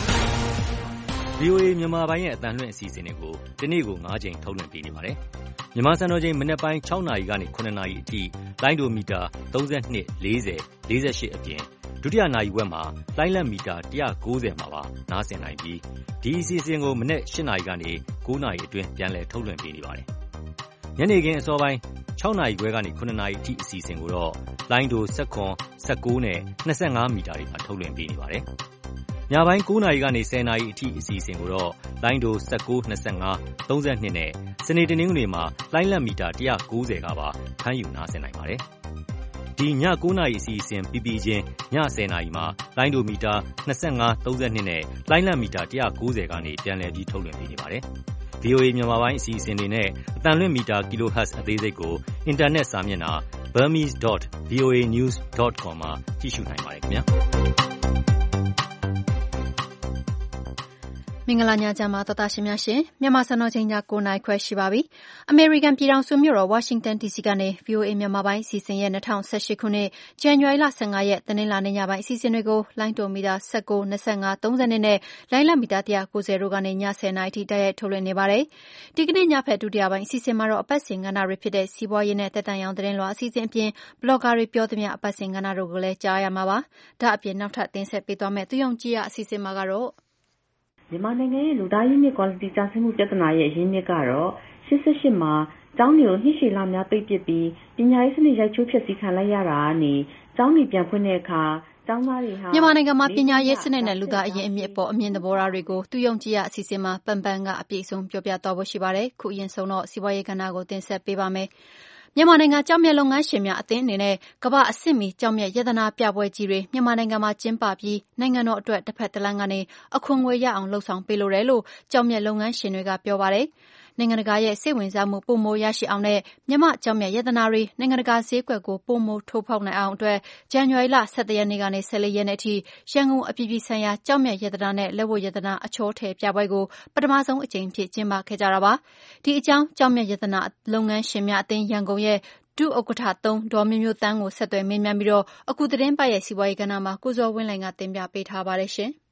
ဗွီအိုအေမြန်မာပိုင်းရဲ့အသံလွှင့်အစီအစဉ်တွေကိုဒီနေ့ကို၅ကြိမ်ထုတ်လွှင့်ပေးနေပါတယ်။မြန်မာစံတော်ချိန်မနက်ပိုင်း၆နာရီကနေ၇နာရီအထိလိုင်းဒိုမီတာ၃၂ ၄၀ ၄၈အပြင်ဒုတိယနာရီဝက်မှာလိုင်းလံမီတာ၁၉၀မှာပါနားဆင်နိုင်ပြီးဒီအစီအစဉ်ကိုမနက်၈နာရီကနေ၉နာရီအတွင်းပြန်လည်ထုတ်လွှင့်ပေးနေပါတယ်။ညနေခင်းအစောပိုင်း၆နာရီခွဲကနေ၇နာရီအထိအစီအစဉ်ကိုတော့လိုင်းဒို၁၇ ၁၉နဲ့၂၅မီတာတွေမှာထုတ်လွှင့်ပေးနေပါတယ်။ညပိုင်း၉နာရီကနေ၁၀နာရီအထိအစီအစဉ်ကိုတော့လိုင်းဒို၁၉ ၂၅ ၃၂နဲ့စနေတနင်္ဂနွေမှာလိုင်းလံမီတာ၁၉၀ကပါဖမ်းယူနားဆင်နိုင်ပါတယ်။ဒီည၉နာရီအစီအစဉ်ပြီးပြီးချင်းည၁၀နာရီမှာလိုင်းဒိုမီတာ၂၅ ၃၂နဲ့လိုင်းလံမီတာ၁၉၀ကနေပြန်လည်ပြီးထုတ်လွှင့်ပေးနေပါတယ်။ဗီအိုအေ မြန်မာပိုင်းအစီအစဉ်တွေနဲ့အသံလွှင့်မီတာ kilohertz အသေးစိတ်ကိုအင်တာနက်စာမျက်နှာ burmese dot v o a news dot com မှာကြည့်ရှုနိုင်ပါတယ်ခင်ဗျာ။မင်္ဂလာညချမ်းပါသောတာရှင်များရှင်မြန်မာစံတော်ချိန်ည၉နာရီခွဲရှိပါပြီ။အမေရိကန်ပြည်ထောင်စုမြို့တော်ဝါရှင်တန်ဒီစီကနေ ဗွီအိုအေမြန်မာပိုင်းအစီအစဉ်ရဲ့၂၀၁၈ခုနှစ်ဇန်နဝါရီလ၁၅ရက်တနင်္လာနေ့ညပိုင်းအစီအစဉ်တွေကိုလိုင်းတိုမီတာ၁၉ ၂၅ ၃၂နဲ့လိုင်းလံမီတာ၁၉၀တို့ကနေည၁၀နာရီထိတိုက်ရိုက်ထုတ်လွှင့်နေပါတယ်။ဒီကနေ့ညဖက်ဒုတိယပိုင်းအစီအစဉ်မှာတော့အပတ်စဉ်ကဏ္ဍတွေဖြစ်တဲ့စီးပွားရေးနဲ့သက်တမ်းရောင်းသတင်းလွှာအစီအစဉ်အပြင်ဘလော့ဂါတွေပြောသမျှအပတ်စဉ်ကဏ္ဍတို့ကိုလည်းကြားရမှာပါ။ဒါအပြင်နောက်ထပ်တင်ဆက်ပေးသွားမယ့်သူယုံကြည်ရအစီအစဉ်မှာကတော့မြန်မာနိုင်ငံရဲ့လူသားရင်းမြစ် quality ကျဆင်းမှုပြဿနာရဲ့အရင်းမြစ်ကတော့ရှစ်ဆယ့်ရှစ်မှာကျောင်းတွေကိုနှစ်ရှည်လများပိတ်ပစ်ပြီးပညာရေးစနစ်ရိုက်ချိုးဖျက်ဆီးခံလိုက်ရတာကနေကျောင်းတွေပြန်ဖွင့်တဲ့အခါကျောင်းသားတွေဟာမြန်မာနိုင်ငံမှာပညာရေးစနစ်နဲ့လူသားအရင်းအမြစ်ပေါ်အမြင်သဘောထားတွေကိုသူယုံကြည်ရအစီအစဉ်မှာပန်ပန်ကအပြည့်အစုံပြောပြသွားဖို့ရှိပါတယ်။ခုအရင်ဆုံးတော့စီးပွားရေးကဏ္ဍကိုတင်ဆက်ပေးပါမယ်။မြန်မာနိုင်ငံကျောက်မျက်လုပ်ငန်းရှင်များအသင်းအနေနဲ့ကမ္ဘာအဆင့်မီကျောက်မျက်ရတနာပြပွဲကြီးတွေမြန်မာနိုင်ငံမှာကျင်းပပြီးနိုင်ငံတော်အတွက်တစ်ဖက်တစ်လမ်းကနေအခွန်ငွေရအောင်လှုပ်ဆောင်ပေးလိုတယ်လို့ကျောက်မျက်လုပ်ငန်းရှင်တွေကပြောပါတယ်။နိုင်ငံတကာရဲ့စိတ်ဝင်စားမှုပိုမိုရရှိအောင်နဲ့မြန်မာကျောက်မျက်ရတနာတွေနိုင်ငံတကာဈေးကွက်ကိုပိုမိုထိုးဖောက်နိုင်အောင်အတွက်ဇန်နဝါရီလ၁၁ရက်နေ့ကနေ၁၄ရက်နေ့အထိရန်ကုန်အပြည်ပြည်ဆိုင်ရာကျောက်မျက်ရတနာနဲ့လက်ဝတ်ရတနာအချောထည်ပြပွဲကိုပထမဆုံးအကြိမ်ဖြစ်ကျင်းပခဲ့ကြတာပါ။ဒီအကြောင်းကျောက်မျက်ရတနာလုပ်ငန်းရှင်များအသင်းရန်ကုန်ရဲ့ဒုဥက္ကဋ္ဌသုံးဒေါ်မျိုးမျိုးသန်းကိုဆက်သွယ်မေးမြန်းပြီးတော့အခုသတင်းပတ်ရဲ့စီးပွားရေးကဏ္ဍမှာကိုဇော်ဝင်းလှိုင်ကတင်ပြပေးထားပါတယ်ရှင်။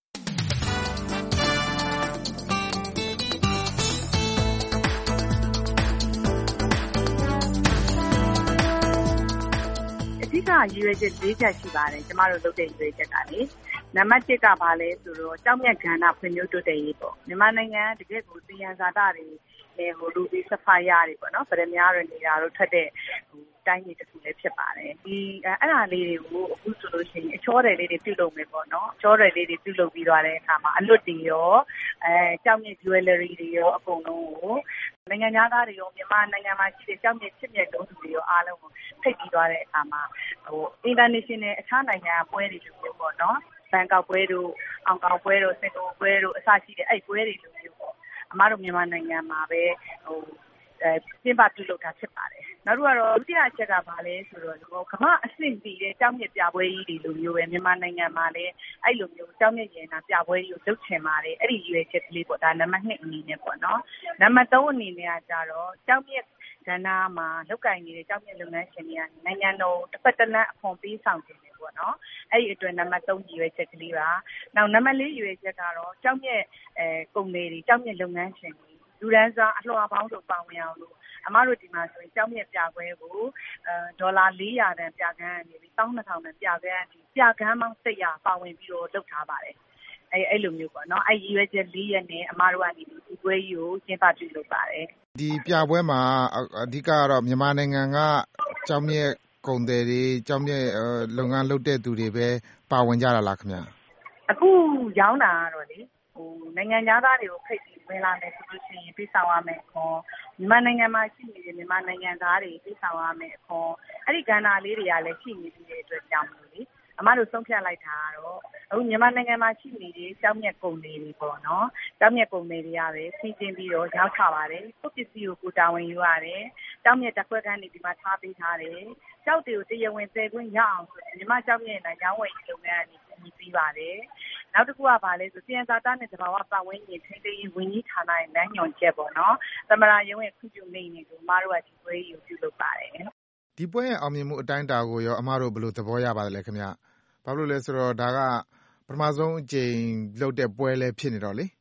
အဓိကရည်ရွယ်ချက်၄ချက်ရှိပါတယ်ကျမတို့လုပ်တဲ့ရည်ရွယ်ချက်ကလေနံပါတ်တစ်ကဘာလဲဆိုတော့ကျောက်မျက်ကဏ္ဍဖွံ့ဖြိုးတိုးတက်ရေးပေါ့မြန်မာနိုင်ငံတကယ့်ကိုသယံဇာတတွေဟိုလူပြီးစဖိုင်ယာတွေပေါ့နော်ဗရမ များတွေနေတာတို့ထွက်တဲ့ဟိုတိုင်းပြည်တစ်ခုလည်းဖြစ်ပါတယ်ဒီအဲ့ဒါလေးတွေကိုအခုဆိုလို့ရှိရင်အချောတယ်လေးတွေပြုလုပ်မယ်ပေါ့နော်အချောတယ်လေးတွေပြုလုပ်ပြီးသွားတဲ့အခါမှာအလွတ်တွေရောအဲကျောက်မျက် jewelry တွေရောအကုန်လုံးကိုနိုင်ငံသားတွေရောမြန်မာနိုင်ငံမှာရှိတဲ့ကျောက်မျက်ချစ်မြတ်လုံးသူတွေရောအားလုံးကိုဖိတ်ပြီးသွားတဲ့အခါမှာဟို international အခြားနိုင်ငံပွဲတွေလိုမျိုးပေါ့နော်ဘန်ကောက်ပွဲတို့အောင်ကောင်ပွဲတို့စင်ကာပူပွဲတို့အစရှိတဲ့အဲ့ပွဲတွေလိုမျိုးပေါ့အမတို့မြန်မာနိုင်ငံမှာပဲဟိုအဲကျင်းပပြုလုပ်တာဖြစ်ပါတယ်နောက်တစ်ခုကတော့ဒုတိယအချက်ကဘာလဲဆိုတော့ကမ္ဘာအဆင့်တည်တဲ့ကျောက်မျက်ပြပွဲကြီးတွေလိုမျိုးပဲမြန်မာနိုင်ငံမှာလည်းအဲ့လိုမျိုးကျောက်မျက်ရည်နာပြပွဲကြီးကိုလုပ်ချင်ပါတယ်အဲ့ဒီရွေးချက်ကလေးပေါ့ဒါနံပါတ်နှစ်အနေနဲ့ပေါ့နော်နံပါတ်သုံးအနေနဲ့ကကြတော့ကျောက်မျက်ကဏ္ဍမှာလောက်ကင်နေတဲ့ကျောက်မျက်လုပ်ငန်းရှင်တွေကနိုင်ငံတော်တစ်ဖက်တစ်လမ်းအခွန်ပေးဆောင်ခြင်းတွေပေါ့နော်အဲ့ဒီအတွက်နံပါတ်သုံးရွေးချက်ကလေးပါနောက်နံပါတ်လေးရွေးချက်ကတော့ကျောက်မျက်အဲကုန်တွေကျောက်မျက်လုပ်ငန်းရှင်တွေလူဒန်းစားအလှော်ပေါင်းစုံပါဝင်အောင်လို့အမတို့ဒီမှာဆိုရင်ကျောက်မျက်ပြပွဲကိုအဲဒေါ်လာ၄ရာတန်ပြကန်းနေပြီး၁၂ထောင်တန်ပြကန်းဒီပြကန်းပေါင်း၁၀၀ပါဝင်ပြီးတော့လုပ်ထားပါတယ်အဲအဲ့လိုမျိုးပေါ့နော်အဲ့ရည်ရွယ်ချက်၄ရက်နဲ့အမတို့ကနေဒီပွဲကြီးကိုကျင်းပပြုလုပ်ပါတယ်ဒီပြပွဲမှာအဓိကကတော့မြန်မာနိုင်ငံကကျောက်မျက်ကုန်သည်တွေကျောက်မျက်လုပ်ငန်းလုပ်တဲ့သူတွေပဲပါဝင်ကြတာလားခင်ဗျအခုရောင်းတာကတော့လေဟိုနိုင်ငံသားတွေကိုဖိတ်ပြီးဝင်လာမယ်ဆိုလို့ရှိရင်ပြည်ဆောင်ရမယ်ခေါ်မြန်မာနိုင်ငံမှာရှိနေတဲ့မြန်မာနိုင်ငံသားတွေပြည်ဆောင်ရမယ်ခေါ်အဲ့ဒီကဏ္ဍလေးတွေကလည်းရှိနေတဲ့အတွက်ကြောင့်မလို့လေအမတို့ဆုံးဖြတ်လိုက်တာကတော့အခုမြန်မာနိုင်ငံမှာရှိနေတဲ့ကျောက်မျက်ကုန်တွေတွေပေါ့နော်ကျောက်မျက်ကုန်တွေတွေကပဲဆင်းကျင်းပြီးတော့ရောက်ချပါတယ်ကိုပစ္စည်းကိုကိုတာဝန်ယူရတယ်ကျောက်မျက်တစ်ခွက်ခန်းနေဒီမှာထားပေးထားတယ်ကျောက်တွေကိုတရားဝင်သယ်ခွင့်ရအောင်ဆိုမြန်မာကျောက်မျက်နဲ့ရောင်းဝယ်ရေးလုပ်ငန်းအနေနဲ့ပြီးပါတယ်နောက်တစ်ခုကဘာလဲဆိုသယံဇာတနဲ့သဘာဝပတ်ဝန်းကျင်ထိန်းသိမ်းရေးဝန်ကြီးဌာနရဲ့လမ်းညွှန်ချက်ပေါ့နော်သမရာရုံးရဲ့ခွင့်ပြုမိန့်တွေကိုအမတို့ကဒီပွဲကြီးကိုပြုလုပ်ပါတယ်ဒီပွဲရဲ့အောင်မြင်မှုအတိုင်းအတာကိုရောအမတို့ဘယ်လိုသဘောရပါတယ်လဲခင်ဗျဘာလို့လဲဆိုတော့ဒါကပထမဆုံးအကြိမ်လုပ်တဲ့ပွဲလည်းဖြစ်နေတော့လေအစ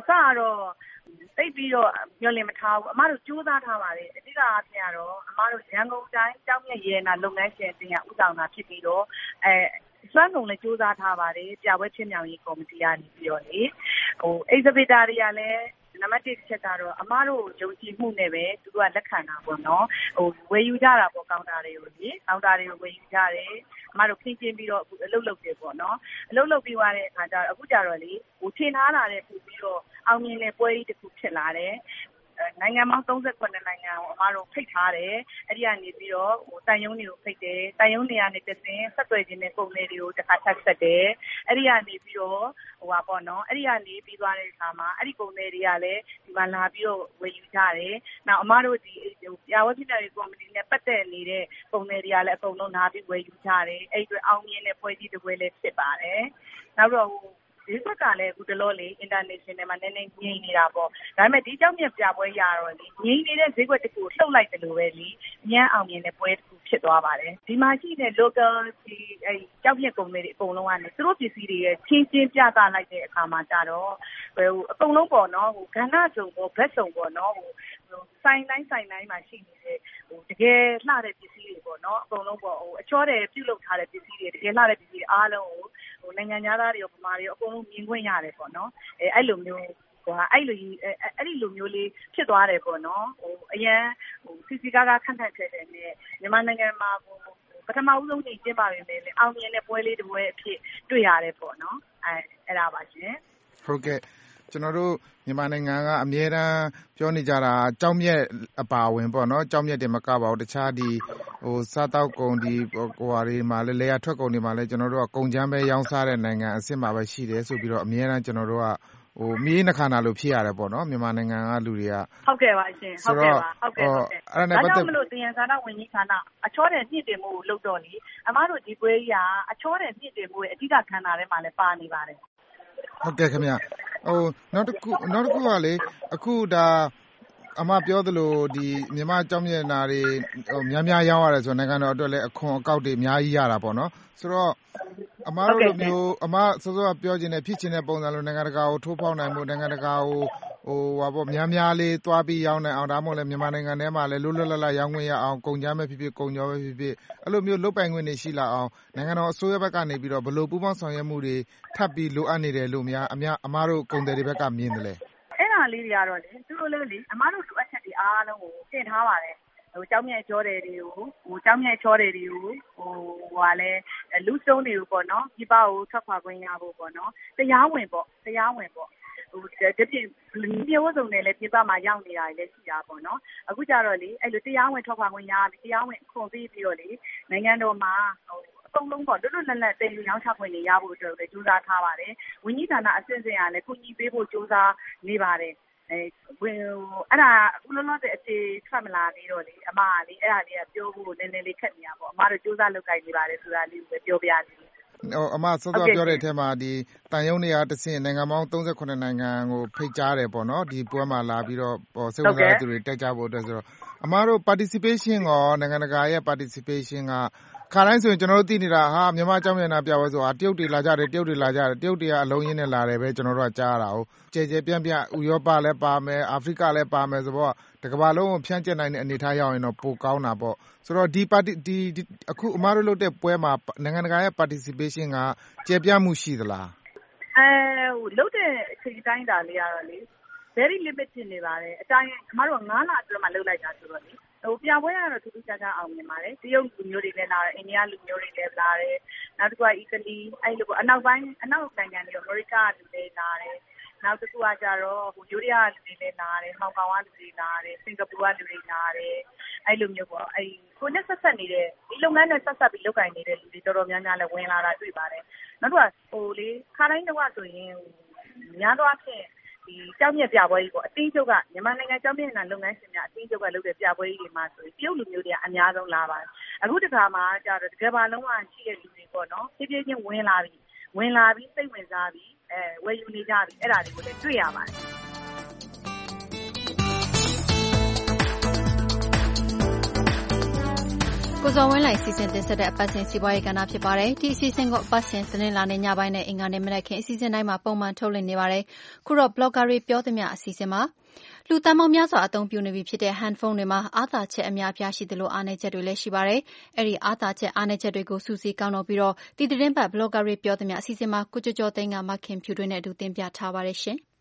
ကတော့သိပြီးတော့မျောလင့်မထားဘူးအမတို့ကြိုးစားထားပါတယ်အဓိကအားဖြင့်ကတော့အမတို့ရန်ကုန်တိုင်းကျောင်းမြတ်ရေနာလုပ်ငန်းရှင်တင်ရဥဆောင်တာဖြစ်ပြီးတော့အဲစွမ်းကုန်လည်းကြိုးစားထားပါတယ်ပြပွဲချင်းမြောင်ရေးကော်မတီကနေပြီးတော့လေဟို exhibitor တွေကလည်းနံပါတ်တစ်ချက်ကတော့အမတို့ယုံကြည်မှုနဲ့ပဲသူတို့ကလက်ခံတာပေါ့နော်ဟိုဝယ်ယူကြတာပေါ့ကောင်တာတွေကိုလေကောင်တာတွေကိုဝယ်ယူကြတယ်အမတို့ခင်းကျင်းပြီးတော့အလုပ်လုပ်တယ်ပေါ့နော်အလုပ်လုပ်ပြီးသွားတဲ့အခါကျတော့အခုကျတော့လေဟိုထင်ထားတာတဲ့ပို့ပြီးတော့အောင်မြင်တဲ့ပွဲကြီးတစ်ခုဖြစ်လာတယ်နိုင်ငံပေါင်း三十七နိုင်ငံကိုအမတို့ဖိတ်ထားတယ်အဲ့ဒီကနေပြီးတော့ဟိုတန်ယုံတွေကိုဖိတ်တယ်တန်ယုံတွေကနေတစဉ်ဆက်သွယ်ခြင်းနဲ့ပုံလေးတွေကိုတစ်ခါထပ်ဆက်တယ်အဲ့ဒီကနေပြီးတော့ဟိုပါပေါ့နော်အဲ့ဒီကနေပြီးသွားတဲ့အခါမှာအဲ့ဒီပုံလေးတွေကလည်းဒီမှာလာပြီးတော့ဝယ်ယူကြတယ်နောက်အမတို့ဒီဟိုပြဝတ်ဖြစ်တဲ့ကော်မတီနဲ့ပတ်သက်နေတဲ့ပုံလေးတွေကလည်းအကုန်လုံးလာပြီးဝယ်ယူကြတယ်အဲ့ဒီအတွက်အောင်မြင်တဲ့ပွဲကြီးတစ်ပွဲလေးဖြစ်ပါတယ်နောက်တော့ဒီဘက်ကလည်းအခုတလောလေ international မှာနည်းနည်းငြိမ်နေတာပေါ့ဒါပေမဲ့ဒီကြောင့်မြပြပွဲရတော့လေငြိမ်နေတဲ့ဈေးကွက်တစ်ခုလှုပ်လိုက်တယ်လို့ပဲလေညံ့အောင်မြင်တဲ့ပွဲတစ်ခုဖြစ်သွားပါတယ်ဒီမှာရှိတဲ့ local ဒီအဲကြောက်မြကုံတွေအကုန်လုံးကနေသူတို့ပစ္စည်းတွေရဲ့ချင်းချင်းပြသလိုက်တဲ့အခါမှာကြတော့ဟိုအကုန်လုံးပေါ့နော်ဟိုကဏ္ဍစုံပေါ့ဘက်စုံပေါ့နော်ဟိုဆိုင်တိုင်းဆိုင်တိုင်းမှာရှိနေတဲ့ဟိုတကယ်လှတဲ့ပစ္စည်းတွေပေါ့နော်အကုန်လုံးပေါ့ဟိုအချောတယ်ပြုတ်လုပ်ထားတဲ့ပစ္စည်းတွေတကယ်လှတဲ့ပစ္စည်းအားလုံးကိုဟိုနိုင်ငံသားတွေရောပမာတွေရောအကုန်လုံးမြင်ခွင့်ရတယ်ပေါ့နော်အဲအဲ့လိုမျိုးဟိုအဲ့လိုအဲ့ဒီလိုမျိုးလေးဖြစ်သွားတယ်ပေါ့နော်ဟိုအရန်ဟိုစီစီကားကားခန့်ခန့်ခဲ့တယ်နဲ့မြန်မာနိုင်ငံမှာဟိုပထမဦးဆုံးနေ့ကျင်းပပေမဲ့လည်းအောင်မြင်တဲ့ပွဲလေးတစ်ပွဲအဖြစ်တွေ့ရတယ်ပေါ့နော်အဲအဲ့ဒါပါရှင်ဟုတ်ကဲ့ကျွန်တော်တို့မြန်မာနိုင်ငံကအမြဲတမ်းပြောနေကြတာကြောက်မြက်အပါဝင်ပေါ့နော်ကြောက်မြက်တယ်မကပါဘူးတခြားဒီဟိုစားတောက်ကုန်ဒီဟိုဟာတွေမှာလည်းလေယာထွက်ကုန်တွေမှာလည်းကျွန်တော်တို့ကကုန်ချမ်းပဲရောင်းစားတဲ့နိုင်ငံအစ်စ်မှာပဲရှိတယ်ဆိုပြီးတော့အမြဲတမ်းကျွန်တော်တို့ကဟိုမီးနှခါနာလို့ဖြစ်ရတယ်ပေါ့နော်မြန်မာနိုင်ငံကလူတွေကဟုတ်ကဲ့ပါရှင်ဟုတ်ကဲ့ပါဟုတ်ကဲ့ဟုတ်ကဲ့အဲ့ဒါနဲ့ပတ်သက်လို့တင်ရစာနာဝင်ကြီးဌာနအချောတယ်ညှစ်တင်မှုကိုလုပ်တော့လေအမားတို့ဒီပွဲကြီးကအချောတယ်ညှစ်တင်မှုရဲ့အဓိကခန္ဓာထဲမှာလည်းပါနေပါတယ်ဟုတ်ကဲ့ခင်ဗျဟိုနောက်တစ်ခုနောက်တစ်ခုကလေအခုဒါအမပြောသလိုဒီမြန်မာကြောင်းမြတ်နာတွေဟိုများများရောင်းရတယ်ဆိုတော့နိုင်ငံတော်အတွက်လည်းအခွန်အကောက်တွေအများကြီးရတာပေါ့နော်ဆိုတော့အမတို့လိုမျိုးအမစောစောကပြောခြင်းနဲ့ဖြစ်ခြင်းတဲ့ပုံစံလိုနိုင်ငံတကာကိုထိုးဖောက်နိုင်မှုနိုင်ငံတကာကိုဟိုဟာပေါ့များများလေးသွားပြီးရောင်းနိုင်အောင်ဒါမှမဟုတ်လည်းမြန်မာနိုင်ငံထဲမှာလည်းလွတ်လွတ်လပ်လပ်ရောင်းခွင့်ရအောင်ကုန်ကြမ်းပဲဖြစ်ဖြစ်ကုန်ကြောပဲဖြစ်ဖြစ်အဲ့လိုမျိုးလုပ်ပိုင်ခွင့်တွေရှိလာအောင်နိုင်ငံတော်အစိုးရဘက်ကနေပြီးတော့ဘယ်လိုပူးပေါင်းဆောင်ရွက်မှုတွေထပ်ပြီးလိုအပ်နေတယ်လို့များအများအမတို့ကုန်တယ်တွေဘက်ကမြင်တယ်လေအဲ့ဒါလေးတွေကတော့လေသူတို့လည်းလေအမတို့လိုအပ်ချက်တွေအားလုံးကိုတင်ထားပါတယ်ဟိုကျောင်းမြတ်ကျော်တယ်တွေကိုဟိုကျောင်းမြတ်ချောတယ်တွေကိုဟိုဟိုကလည်းလူစတုံးတွေကိုပေါ့နော်ဒီပါကိုထွက်ခွာခွင့်ရဖို့ပေါ့နော်တရားဝင်ပေါ့တရားဝင်ပေါ့ဟိုတပြည့်မျိုးစုံနဲ့လည်းပြပမှာရောက်နေတာလည်းရှိတာပေါ့နော်အခုကျတော့လေအဲ့လိုတရားဝင်ထွက်ခွာခွင့်ရပြီးတရားဝင်ခွန်ပြီးပြီးတော့လေနိုင်ငံတော်မှာဟိုအကုန်လုံးပေါ့တွတ်တွတ်လက်လက်တင်ယူရောင်းချခွင့်တွေရဖို့အတွက်လည်းကြိုးစားထားပါတယ်ဝန်ကြီးဌာနအဆင့်ဆင့်ကလည်းကုညီပေးဖို့ကြိုးစားနေပါတယ်အဲဝင်အဲ့ဒါအခုလုံးလုံးတဲ့အသေးထွက်မလာသေးတော့လေအမကလေအဲ့ဒါလေးကပြောဖို့နည်းနည်းလေးခက်နေတာပေါ့အမတို့ကြိုးစားလုပ်ကိုင်နေပါတယ်ဆိုတာလေးကိုပဲပြောပြရစီဟိုအမစောစောပြောတဲ့အထက်မှာဒီတန်ယုံနေရာတစ်ဆင့်နိုင်ငံပေါင်း三十七နိုင်ငံကိုဖိတ်ကြားတယ်ပေါ့နော်ဒီပွဲမှာလာပြီးတော့ပေါ်စိတ်ဝင်စားသူတွေတက်ကြဖို့အတွက်ဆိုတော့အမတို့ participation ရောနိုင်ငံတကာရဲ့ participation ကခါတိုင်းဆိုရင်ကျွန်တော်တို့သိနေတာဟာမြန်မာကျောင်းမျက်နှာပြပွဲဆိုတာတရုတ်တွေလာကြတယ်တရုတ်တွေလာကြတယ်တရုတ်တွေကအလုံးရင်းနဲ့လာတယ်ပဲကျွန်တော်တို့ကကြားရတာဟုတ်ကြဲကြဲပြန့်ပြန့်ဥရောပလည်းပါမယ်အာဖရိကလည်းပါမယ်ဆိုတော့တကမ္ဘာလုံးကိုဖြန့်ကျက်နိုင်တဲ့အနေအထားရောက်ရင်တော့ပိုကောင်းတာပေါ့ဆိုတော့ဒီ party ဒီအခုအမတို့လုပ်တဲ့ပွဲမှာနိုင်ငံတကာရဲ့ participation ကကျယ်ပြန့်မှုရှိသလားအဲဟိုလုပ်တဲ့အချိန်တိုင်းတာလေးကတော့လေ very limited နေပါတယ်အတိုင်းအမတို့ကnineလအတွင်းမှာလုပ်လိုက်တာဆိုတော့လေဟိုပြပွဲကတော့သူတို့ကြားကြားအောင်မြင်ပါတယ်တရုတ်လူမျိုးတွေလည်းလာတယ်အိန္ဒိယလူမျိုးတွေလည်းလာတယ်နောက်တစ်ခုကအီတလီအဲ့လိုအနောက်ပိုင်းအနောက်နိုင်ငံတွေအမေရိကလူတွေလာတယ်နောက်တစ်ခုကကြတော့ဟိုယူရီးယားလူတွေလည်းလာတယ်ဟောင်ကောင်ကလူတွေလာတယ်စင်ကာပူကလူတွေလာတယ်အဲ့လိုမျိုးပေါ့အဲ့ကိုနဲ့ဆက်ဆက်နေတဲ့ဒီလုပ်ငန်းနဲ့ဆက်ဆက်ပြီးလုပ်ကိုင်နေတဲ့လူတွေတော်တော်များများလည်းဝင်လာတာတွေ့ပါတယ်နောက်တစ်ခုကဟိုလေခါတိုင်းတော့ဆိုရင်များတော့အဖြစ်ဒီကျောင်းမြတ်ပြပွဲကြီးပေါ့အတင်းချုပ်ကမြန်မာနိုင်ငံကျောင်းမြတ်နာလုပ်ငန်းရှင်များအတင်းချုပ်ကလုပ်တဲ့ပြပွဲကြီးတွေမှာဆိုရင်တရုတ်လူမျိုးတွေကအများဆုံးလာပါတယ်အခုတခါမှကျတော့တကယ်ပါလုံးဝရှိတဲ့လူတွေပေါ့နော်ဖြည်းဖြည်းချင်းဝင်လာပြီဝင်လာပြီးစိတ်ဝင်စားပြီးအဲဝယ်ယူနေကြပြီအဲ့ဒါတွေကိုလည်းတွေ့ရပါတယ်ကိုဇော်ဝင်းလှိုင်စီစဉ်တင်ဆက်တဲ့အပတ်စဉ်စီးပွားရေးကဏ္ဍဖြစ်ပါတယ်။ဒီအစီအစဉ်ကိုအပတ်စဉ်သတင်းလာနေညပိုင်းနဲ့အင်္ဂါနေ့မနက်ခင်းအစီအစဉ်တိုင်းမှာပုံမှန်ထုတ်လွှင့်နေပါတယ်။ခုတော့ blogger တွေပြောသမျှအစီအစဉ်မှာလူတန်းပေါင်းများစွာအသုံးပြုနေပြီဖြစ်တဲ့ hand phone တွေမှာအားသာချက်အများအပြားရှိသလိုအားနည်းချက်တွေလည်းရှိပါတယ်။အဲ့ဒီအားသာချက်အားနည်းချက်တွေကိုစုစည်းကောက်နှုတ်ပြီးတော့ဒီသတင်းပတ် blogger တွေပြောသမျှအစီအစဉ်မှာကိုကျော်ကျော်သိန်းကမခင်ဖြူတွေနဲ့အတူတင်ပြထားပါတယ်ရှင်။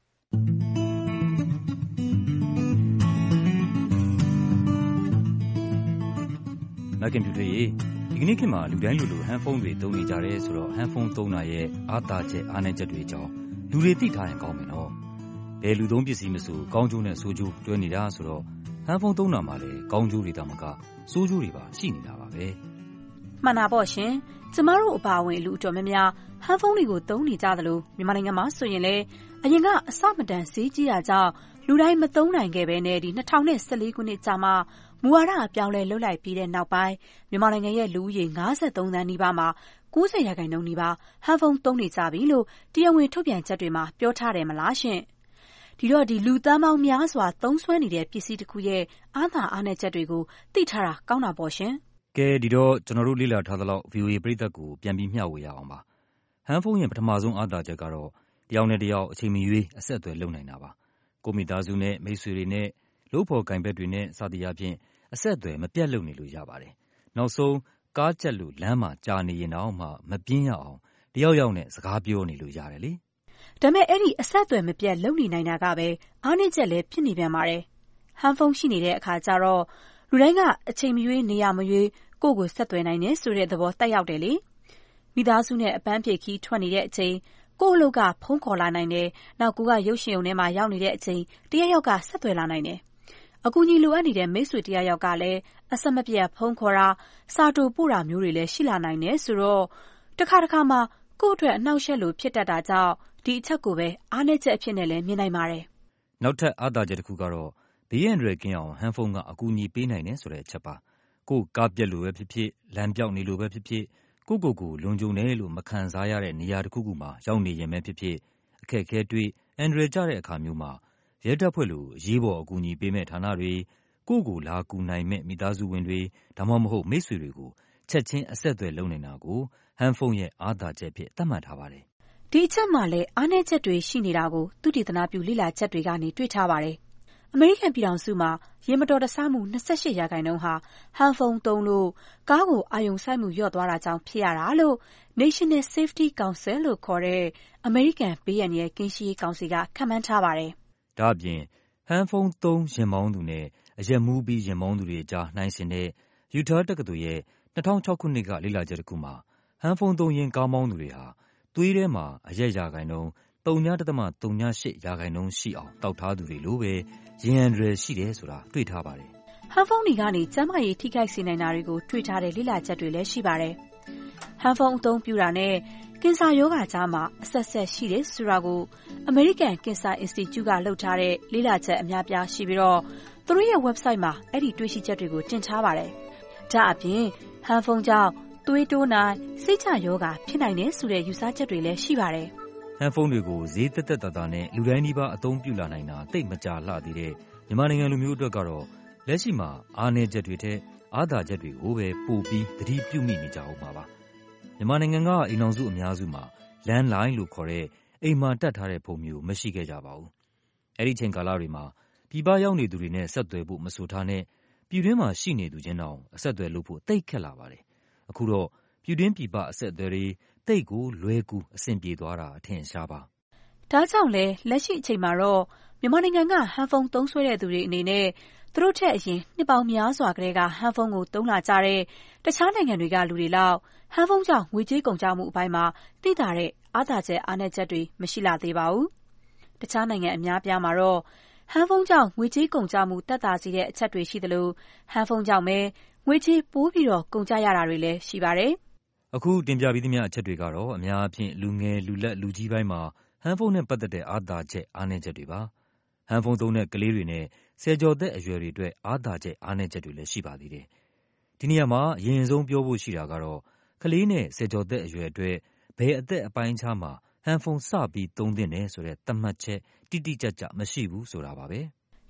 မကင်ဖြူတွေရေဒီကနေ့ခေတ်မှာလူတိုင်းလူလူဟန်ဖုန်းတွေသုံးနေကြတယ်ဆိုတော့ဟန်ဖုန်းသုံးတာရဲ့အားသာချက်အားနည်းချက်တွေအကြောင်းလူတွေသိထားရင်ကောင်းမယ်နော်ဘယ်လူသုံးပစ္စည်းမဆိုကောင်းကျိုးနဲ့ဆိုးကျိုးတွဲနေတာဆိုတော့ဟန်ဖုန်းသုံးတာမှာလည်းကောင်းကျိုးတွေတောင်မကဆိုးကျိုးတွေပါရှိနေတာပါပဲမှန်တာပေါ့ရှင်ကျမတို့အပါအဝင်လူအတော်များများဟန်ဖုန်းတွေကိုသုံးနေကြသလိုမြန်မာနိုင်ငံမှာဆိုရင်လည်းအရင်ကအစမတန်ဈေးကြီးတာကြောင့်လူတိုင်းမသုံးနိုင်ခဲ့ပဲနဲ့ဒီ၂၀၁၄ခုနှစ်ကြာမှမူဝါဒအပြောင်းလဲလုပ်လိုက်ပြီးတဲ့နောက်ပိုင်းမြန်မာနိုင်ငံရဲ့လူဦးရေ၅၃သန်းနီးပါးမှာ၉၀ရာခိုင်နှုန်းနီးပါးဟန်ဖုန်းသုံးနေကြပြီလို့တရားဝင်ထုတ်ပြန်ချက်တွေမှာပြောထားတယ်မလားရှင်ဒီတော့ဒီလူသန်းပေါင်းများစွာသုံးစွဲနေတဲ့ပစ္စည်းတစ်ခုရဲ့အားသာအားနည်းချက်တွေကိုသိထားတာကောင်းတာပေါ့ရှင်ကဲဒီတော့ကျွန်တော်တို့လေ့လာထားသလောက် ဗီအိုအေ ပရိသတ်ကိုပြန်ပြီးမျှဝေရအောင်ပါဟန်ဖုန်းရဲ့ပထမဆုံးအားသာချက်ကတော့တယောက်နဲ့တယောက်အချိန်မရွေးအဆက်အသွယ်လုပ်နိုင်တာပါကိုမိသားစုနဲ့မိတ်ဆွေတွေနဲ့လုပ်ဖော်ကိုင်ဘက်တွေနဲ့စသည်အပြင်အဆက်အသွယ်မပြတ်လုပ်နေလို့ရပါတယ်နောက်ဆုံးကားကြက်လို့လမ်းမှာကြာနေရင်တော့မှမပြင်းရအောင်တယောက်ယောက်နဲ့စကားပြောနေလို့ရတယ်လေဒါမဲ့အဲ့ဒီအဆက်အသွယ်မပြတ်လုပ်နေနိုင်တာကပဲအားနည်းချက်လည်းဖြစ်နေပြန်ပါတယ်ဟန်ဖုန်းရှိနေတဲ့အခါကျတော့လူတိုင်းကအချိန်မရွေးနေရမရွေးကိုယ့်ကိုဆက်သွယ်နိုင်တယ်ဆိုတဲ့သဘောတက်ရောက်တယ်လေမိသားစုနဲ့အပန်းဖြေခီးထွက်နေတဲ့အချိန်ကိုယ့်အလုပ်ကဖုန်းခေါ်လာနိုင်တယ်နောက်ကိုကရုပ်ရှင်ရုံထဲမှာရောက်နေတဲ့အချိန်တယောက်ယောက်ကဆက်သွယ်လာနိုင်တယ်အကူအညီလိုအပ်နေတဲ့မိတ်ဆွေတယောက်ယောက်ကလည်းအဆက်မပြတ်ဖုန်းခေါ်တာစာတိုပို့တာမျိုးတွေလည်းရှိလာနိုင်တယ်ဆိုတော့တခါတခါမှကိုယ့်အတွက်အနှောက်အယှက်လိုဖြစ်တတ်တာကြောင့်ဒီအချက်ကိုပဲအားနည်းချက်အဖြစ်နဲ့လည်းမြင်နိုင်ပါတယ်နောက်ထပ်အားသာချက်တစ်ခုကတော့ဘေးရန်တွေကင်းအောင်ဟန်ဖုန်းကအကူအညီပေးနိုင်တယ်ဆိုတဲ့အချက်ပါကိုယ်ကားပြက်လို့ပဲဖြစ်ဖြစ်လမ်းပြောက်နေလို့ပဲဖြစ်ဖြစ်ကိုယ့်ကိုယ်ကိုလုံခြုံတယ်လို့မခံစားရတဲ့နေရာတစ်ခုခုမှာရောက်နေရင်ပဲဖြစ်ဖြစ်အခက်အခဲတွေ့အန္တရာယ်ကျတဲ့အခါမျိုးမှာရဲတပ်ဖွဲ့လိုအရေးပေါ်အကူအညီပေးမဲ့ဌာနတွေကိုယ့်ကိုလာကူနိုင်မဲ့မိသားစုဝင်တွေဒါမှမဟုတ်မိတ်ဆွေတွေကိုချက်ချင်းအဆက်အသွယ်လုပ်နေတာကိုဟန်ဖုန်းရဲ့အားသာချက်ဖြစ်သတ်မှတ်ထားပါတယ်ဒီအချက်မှာလည်းအားနည်းချက်တွေရှိနေတာကိုသုတေသနပြုလေ့လာချက်တွေကနေတွေ့ထားပါတယ်အမေရိကန်ပြည်ထောင်စုမှာရေမတော်တဆမှု၂၈ရာခိုင်နှုန်းဟာဟန်ဖုန်းသုံးလို့ကားကိုအာရုံစိုက်မှုလျော့သွားတာကြောင့်ဖြစ်ရတာလို့ National Safety Council လို့ခေါ်တဲ့အမေရိကန်ဘေးအန္တရာယ်ကင်းရှင်းရေးကောင်စီကခန့်မှန်းထားပါတယ်ဒါအပြင်ဟန်ဖုန်းသုံးယာဉ်မောင်းသူနဲ့အရက်မူးပြီးယာဉ်မောင်းသူတွေကြားနှိုင်းယှဉ်တဲ့ Utah တက္ကသိုလ်ရဲ့၂၀၀၆ခုနှစ်ကလေ့လာချက်တစ်ခုမှာဟန်ဖုန်းသုံးယာဉ်ကားမောင်းသူတွေဟာသွေးထဲမှာအရက်ရာခိုင်နှုန်းဝ.ဝ.၈ ရာခိုင်နှုန်းရှိအောင်တောက်ထားသူတွေလိုပဲရင်အန္တရာယ်ရှိတယ်ဆိုတာတွေ့ထားပါတယ်ဟန်ဖုန်းတွေကနေကျန်းမာရေးထိခိုက်စေနိုင်တာတွေကိုတွေ့ထားတဲ့လေ့လာချက်တွေလည်းရှိပါတယ်ဟန်ဖုန်းအသုံးပြုတာနဲ့ကင်ဆာရောဂါကြားမှာအဆက်ဆက်ရှိတယ်ဆိုတာကိုအမေရိကန်ကင်ဆာအင်စတီကျုကလုပ်ထားတဲ့လေ့လာချက်အများပြားရှိပြီးတော့သူတို့ရဲ့ website မှာအဲ့ဒီတွေ့ရှိချက်တွေကိုတင်ထားပါတယ်ဒါအပြင်ဟန်ဖုန်းကြောင့်သွေးတိုးနိုင်စိတ်ချယောဂါဖြစ်နိုင်တယ်ဆိုတဲ့ယူဆချက်တွေလည်းရှိပါတယ်ဟန်ဖုန်းတွေကိုဈေးသက်သက်သာသာနဲ့လူတိုင်းဒီပါအသုံးပြုလာနိုင်တာတိတ်မကြလှသေးတဲ့မြန်မာနိုင်ငံလူမျိုးအတွက်ကတော့လက်ရှိမှာအားနည်းချက်တွေထက်အားသာချက်တွေကိုပဲပိုပြီးသတိပြုမိနေကြအောင်ပါပါမြန်မာနိုင်ငံကအိမ်အောင်စုအများစုမှာလမ်းလိုင်းလို့ခေါ်တဲ့အိမ်မှာတက်ထားတဲ့ဖုန်းမျိုးမရှိခဲ့ကြပါဘူးအဲ့ဒီချိန်ကာလတွေမှာပြည်ပရောက်နေသူတွေနဲ့ဆက်သွယ်ဖို့မဆိုထားနဲ့ပြည်တွင်းမှာရှိနေသူချင်းတောင်အဆက်အသွယ်လုပ်ဖို့တိတ်ခက်လာပါတယ်အခုတော့ပြည်တွင်းပြည်ပအဆက်အသွယ်တွေတိတ်ကိုလွယ်ကူအဆင်ပြေသွားတာအထင်ရှားပါဒါကြောင့်လဲလက်ရှိအချိန်မှာတော့မြန်မာနိုင်ငံကဟန်ဖုန်းသုံးစွဲတဲ့သူတွေအနေနဲ့သူတို့ထက်အရင်နှစ်ပေါင်းများစွာကတည်းကဟန်ဖုန်းကိုသုံးလာကြတဲ့တခြားနိုင်ငံတွေကလူတွေလောက်ဟန်ဖုန်းကြောင့်ငွေကြေးကုန်ကျမှုအပိုင်းမှာသိတာတဲ့အားသာချက်အားနည်းချက်တွေမရှိလာသေးပါဘူးတခြားနိုင်ငံအများပြားမှာတော့ဟန်ဖုန်းကြောင့်ငွေကြေးကုန်ကျမှုတက်တာစီတဲ့အချက်တွေရှိသလိုဟန်ဖုန်းကြောင့်ပဲငွေကြေးပိုးပြီးတော့ကုန်ကျရတာတွေလည်းရှိပါတယ်အခုတင်ပြပြီးသမျှအချက်တွေကတော့အများအပြားလူငယ်လူလက်လူကြီးပိုင်းမှာဟန်ဖုန်းနဲ့ပတ်သက်တဲ့အားသာချက်အားနည်းချက်တွေပါဟန်ဖုန်းသုံးတဲ့ကလေးတွေနဲ့ဆယ်ကျော်သက်အရွယ်တွေအတွက်အားသာချက်အားနည်းချက်တွေလည်းရှိပါသေးတယ်ဒီနေရာမှာအရင်ဆုံးပြောဖို့ရှိတာကတော့ကလေးနဲ့ဆယ်ကျော်သက်အရွယ်အတွက်ဘယ်အသက်အပိုင်းခြားမှာဟန်ဖုန်းစပြီးသုံးသင့်တယ်ဆိုတဲ့သတ်မှတ်ချက်တိတိကျကျမရှိဘူးဆိုတာပါပဲက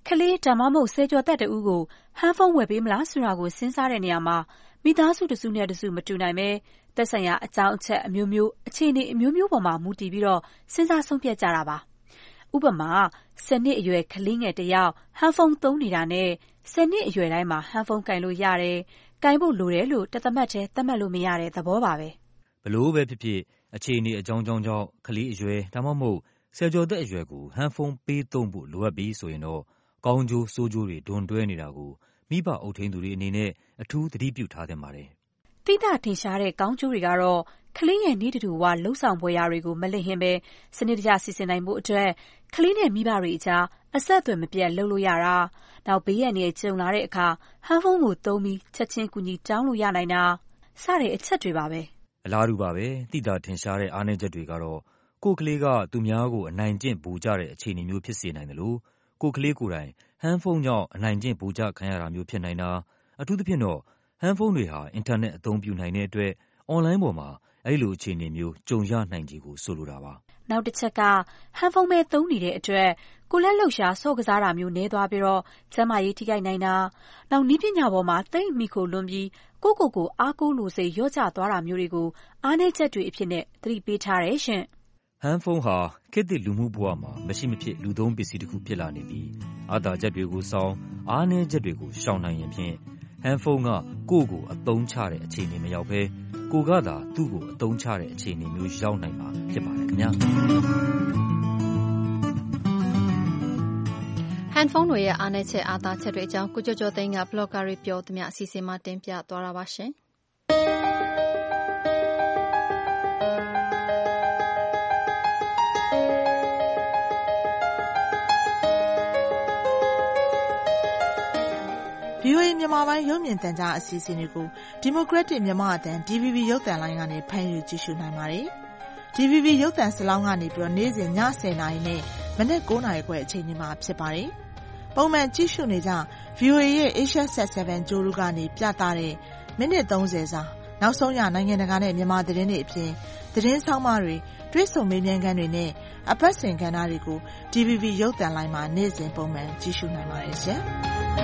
ကလေးဒါမှမဟုတ်ဆယ်ကျော်သက်တဦးကိုဟန်းဖုန်းဝယ်ပေးမလားဆိုတာကိုစဉ်းစားတဲ့နေရာမှာမိသားစုတစ်စုနဲ့တစ်စုမတူနိုင်ပဲသက်ဆိုင်ရာအကြောင်းအချက်အမျိုးမျိုးအခြေအနေအမျိုးမျိုးပေါ်မှာမူတည်ပြီးတော့စဉ်းစားဆုံးဖြတ်ကြတာပါ။ဥပမာဆယ်နှစ်အရွယ်ကလေးငယ်တစ်ယောက်ဟန်းဖုန်းသုံးနေတာနဲ့ဆယ်နှစ်အရွယ်တိုင်းမှာဟန်းဖုန်းကင်လို့ရတယ်။ကင်ဖို့လိုတယ်လို့တသမတ်တည်းသတ်မှတ်လို့မရတဲ့သဘောပါပဲ။ဘလို့ပဲဖြစ်ဖြစ်အခြေအနေအကြောင်းကြောင်းကြောင့်ကလေးအရွယ်ဒါမှမဟုတ်ဆယ်ကျော်သက်အရွယ်ကိုဟန်းဖုန်းပေးသုံးဖို့လိုအပ်ပြီးဆိုရင်တော့ကောင်းကျိုးဆိုးကျိုးတွေဒွန်တွဲနေတာကိုမိဘအုပ်ထိန်းသူတွေအနေနဲ့အထူးသတိပြုထားသင့်ပါတယ်။တိကျထင်ရှားတဲ့ကောင်းကျိုးတွေကတော့ကလေးရဲ့နေ့တူဝါလှုပ်ဆောင်ပွဲရာတွေကိုမလင့်ဟင်းပဲစနစ်တကျစီစဉ်နိုင်ဖို့အတွက်ကလေးနဲ့မိဘတွေအကြားအဆက်အသွယ်မပြတ်လုပ်လို့ရတာနောက်ဘေးရန်တွေကြုံလာတဲ့အခါဟန်းဖုန်းကိုသုံးပြီးချက်ချင်းကူညီတောင်းလို့ရနိုင်တာစတဲ့အချက်တွေပါပဲ။အလားတူပါပဲတိကျထင်ရှားတဲ့အားနည်းချက်တွေကတော့ကိုယ်ကလေးကသူများကိုအနိုင်ကျင့်ပူကြတဲ့အခြေအနေမျိုးဖြစ်စေနိုင်တယ်လို့ကိုယ်ကလေးကိုယ်တိုင်ဟန်းဖုန်းကြောင့်အနိုင်ကျင့်ပူကြခံရတာမျိုးဖြစ်နိုင်တာအထူးသဖြင့်တော့ဟန်းဖုန်းတွေဟာအင်တာနက်အသုံးပြုနိုင်တဲ့အတွက်အွန်လိုင်းပေါ်မှာအဲ့လိုအခြေအနေမျိုးကြုံရနိုင်ခြေကိုဆိုလိုတာပါ။နောက်တစ်ချက်ကဟန်းဖုန်းပဲသုံးနေတဲ့အတွက်ကိုယ်လက်လှုပ်ရှားဆော့ကစားတာမျိုးနည်းသွားပြီးတော့ကျန်းမာရေးထိခိုက်နိုင်တာနောက်နည်းပညာပေါ်မှာသိမ့်မိခိုလွန်ပြီးကိုကိုကိုအားကိုးလို့စိတ်ရော့ကျသွားတာမျိုးတွေကိုအားနည်းချက်တွေအဖြစ်နဲ့သတိပေးထားတယ်ရှင်။ဟန်းဖုန်းဟာခေတ်သစ်လူမှုဘဝမှာမရှိမဖြစ်လူသုံးပစ္စည်းတစ်ခုဖြစ်လာနေပြီးအားသာချက်တွေကိုစောင်းအားနည်းချက်တွေကိုရှောင်နိုင်ရင်ဖြင့်ဟန်းဖုန်းကကိုယ့်ကိုအသုံးချတဲ့အခြေအနေမရောက်ဘဲကိုကသာသူ့ကိုအသုံးချတဲ့အခြေအနေမျိုးရောက်နိုင်မှာဖြစ်ပါတယ်ခင်ဗျာ။ဟန်ဖုန်းတွေရဲ့အားနည်းချက်အားသာချက်တွေအကြောင်းကိုကျော်ကျော်သိန်းကဘလော့ဂါတွေပြောသမျှအစီအစဉ်မှာတင်ပြသွားတာပါရှင်။ဗီအိုအေ မြန်မာပိုင်းရုပ်မြင်သံကြားအစီအစဉ်တွေကိုဒီမိုကရက်တစ်မြန်မာအသံ ဒီ ဗီ ဗီ ရုပ်သံလိုင်းကနေဖမ်းယူကြည့်ရှုနိုင်ပါတယ်။ ဒီ ဗီ ဗီ ရုပ်သံစလောင်းကနေပြီးတော့နေ့စဉ်ညဆယ်နာရီနဲ့မနက်ကိုးနာရီခွဲအချိန်တွေမှာဖြစ်ပါတယ်။ပုံမှန်ကြည့်ရှုနေကြ ဗီအိုအေရဲ့ Asia Sat ဆယ်ဂြိုဟ်တုကနေပြသတဲ့မိနစ်သုံးဆယ်စာနောက်ဆုံးရနိုင်ငံတကာနဲ့မြန်မာသတင်းတွေအပြင်သတင်းဆောင်းပါးတွေတွဲဆုံမေးမြန်းခန်းတွေနဲ့အပတ်စဉ်ကဏ္ဍတွေကို ဒီ ဗီ ဗီ ရုပ်သံလိုင်းမှာနေ့စဉ်ပုံမှန်ကြည့်ရှုနိုင်ပါတယ်ရှင်။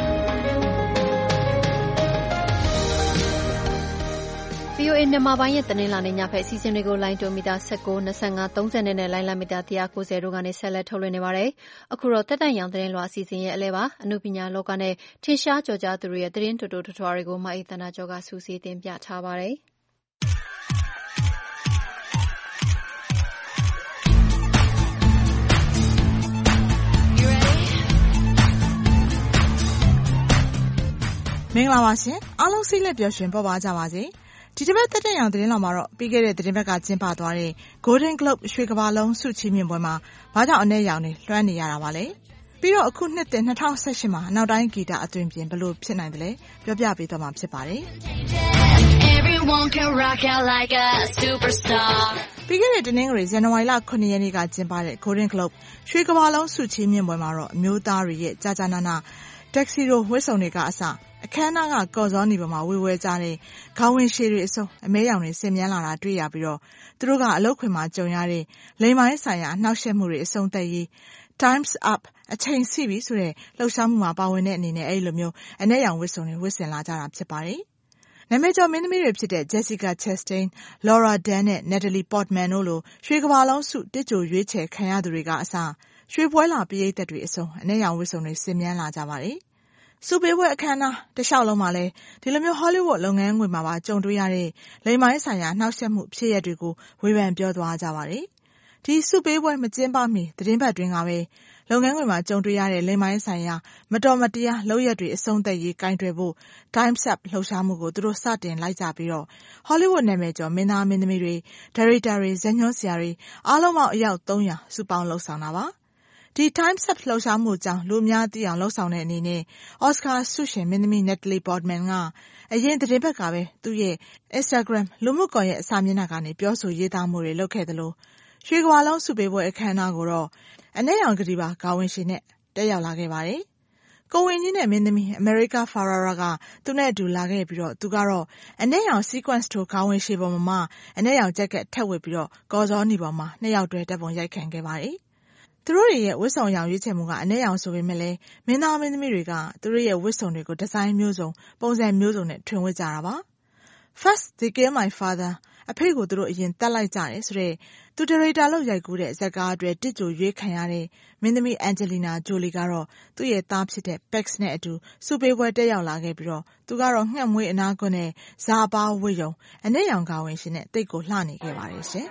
ဗီအိုအေမြန်မာပိုင်းရဲ့သတင်းလာနေညဖက်အစီအစဉ်တွေကိုလိုင်းတိုမီတာ၁၉ ၂၅ ၃၀နဲ့လိုင်းလာမီတာ၁၉၀တို့ကနေဆက်လက်ထုတ်လွှင့်နေပါတယ်။အခုတော့တက်တန့်ရောင်သတင်းလွှာအစီအစဉ်ရဲ့အလဲပါအနုပညာလောကနဲ့ထင်ရှားကျော်ကြားသူတွေရဲ့သတင်းတူတူထွထွားတွေကိုမအေးတနာကျော်ကစူးစီးတင်ပြထားပါတယ်။မင်္ဂလာပါရှင်အားလုံးစိတ်လက်ပျော်ရွှင်ပေါ်ပါကြပါစေဒီတစ်ပတ်တက်တဲ့ရောင်သတင်းတော်မှာတော့ပြီးခဲ့တဲ့သတင်းပတ်ကကျင်းပသွားတဲ့ Golden Globe ရွှေကမ္ဘာလုံးဆုချီးမြှင့်ပွဲမှာဘာကြောင့်အနည်းရောင်တွေလွှမ်းနေရတာပါလဲပြီးတော့အခုနှစ်သစ်၂၀၁၈မှာအနောက်တိုင်းဂီတအသွင်ပြင်ဘယ်လိုဖြစ်နိုင်တယ်လဲပြောပြပေးသွားမှာဖြစ်ပါတယ်ပြီးခဲ့တဲ့တနင်္ဂနွေဇန်နဝါရီလခုနှစ်ရက်နေ့ကကျင်းပတဲ့ Golden Globe ရွှေကမ္ဘာလုံးဆုချီးမြှင့်ပွဲမှာတော့အမျိုးသားတွေရဲ့ကြာကြာနာနာတက်ဆီရိုဝှက်စုံတွေကအစအခမ်းအနားကကော်စောနေပေါ်မှာဝေဝဲကြတဲ့ခေါင်းဝင်ရှည်တွေအစုံအမဲရောင်တွေဆင်မြန်းလာတာတွေ့ရပြီးတော့သူတို့ကအလုပ်ခွင်မှာကြုံရတဲ့လိမ်ပိုင်းဆိုင်ရာနှောက်ယှက်မှုတွေအစုံသက်ရေး Times Up အချိန်စီပြီဆိုတဲ့လှုပ်ရှားမှုမှာပါဝင်တဲ့အနေနဲ့အဲ့လိုမျိုးအနဲ့ရောင်ဝတ်စုံတွေဝတ်ဆင်လာကြတာဖြစ်ပါတယ်။နာမည်ကျော်မင်းသမီးတွေဖြစ်တဲ့ Jessica Chastain, Laura Dern နဲ့ Natalie Portman တို့လိုရွှေကမ္ဘာလုံးဆုတစ်ကြိုရွေးချယ်ခံရသူတွေကအစရွှေပွဲလာပရိသတ်တွေအစုံအနဲ့ရောင်ဝတ်စုံတွေဆင်မြန်းလာကြပါတယ်။စုပေးပွဲအခမ်းအနားတလျှောက်လုံးမှာလဲဒီလိုမျိုး Hollywood လုပ်ငန်းခွင်မှာပါကြုံတွေ့ရတဲ့လိမ်ပိုင်းဆိုင်ရာနှောက်ယှက်မှုဖြစ်ရပ်တွေကိုဝေဖန်ပြောသွားကြပါတယ်။ဒီစုပေးပွဲမကျင်းပမီသတင်းပတ်တွင်ကပဲလုပ်ငန်းခွင်မှာကြုံတွေ့ရတဲ့လိမ်ပိုင်းဆိုင်ရာမတော်မတရားလုပ်ရက်တွေအဆုံးသတ်ရေးကင်တွယ်ဖို့ Times Up လှုပ်ရှားမှုကိုသူတို့စတင်လိုက်ကြပြီးတော့ Hollywood နာမည်ကျော်မင်းသားမင်းသမီးတွေဒါရိုက်တာတွေဇာတ်ညွှန်းဆရာတွေအားလုံးပေါင်းအယောက်သုံးရာစုပေါင်းလှုပ်ဆောင်တာပါဒီ Times Up လှုပ်ရှားမှုကြောင့်လူအများသိအောင်လှုပ်ဆောင်တဲ့အနေနဲ့ Oscar ဆုရှင်မင်းသမီး Natalie Portman ကအရင်သတင်းပတ်ကပဲသူ့ရဲ့ Instagram လူမှုကွန်ရက်အစာမျက်နှာကနေပြောဆိုရေးသားမှုတွေလုပ်ခဲ့သလိုရွှေကမ္ဘာလုံးဆုပေးပွဲအခမ်းအနားကိုတော့အနက်ရောင်ကတိပါခေါင်းဝင်ရှင်နဲ့တက်ရောက်လာခဲ့ပါတယ်။ကိုဝင်ကြီးနဲ့မင်းသမီး America Ferrera ကသူနဲ့အတူလာခဲ့ပြီးတော့သူကတော့အနက်ရောင် sequence ထိုးခေါင်းဝင်ရှည်ပေါ်မှာအနက်ရောင်ဂျက်ကက်ထက်ဝစ်ပြီးတော့ကော်စောနီပေါ်မှာနှစ်ယောက်တွဲတက်ပုံရိုက်ခံခဲ့ပါတယ်။သူတို့တွေရဲ့ဝတ်ဆောင်ရောင်ရွေးချယ်မှုကအနည်းရောင်ဆိုပေမဲ့လည်းမင်းသားမင်းသမီးတွေကသူတို့ရဲ့ဝတ်ဆောင်တွေကိုဒီဇိုင်းမျိုးစုံပုံစံမျိုးစုံနဲ့ထွင်ဝတ်ကြတာပါ First they killed my father အဖေကိုသူတို့အရင်တတ်လိုက်ကြတယ်ဆိုတော့သူဒရိုက်တာလို့ရိုက်ကူးတဲ့ဇာတ်ကားအတွက်တစ်ကြိုရွေးခံရတဲ့မင်းသမီးအန်ဂျလီနာဂျိုလီကတော့သူ့ရဲ့သားဖြစ်တဲ့ Bex နဲ့အတူစူပေးပွဲတက်ရောက်လာခဲ့ပြီးတော့သူကတော့ငှက်မွေးအနာကွန်းနဲ့ဇာပါဝတ်ယုံအနက်ရောင်ကာဝင်ရှင်နဲ့တိတ်ကိုလှနေခဲ့ပါတယ်ရှင်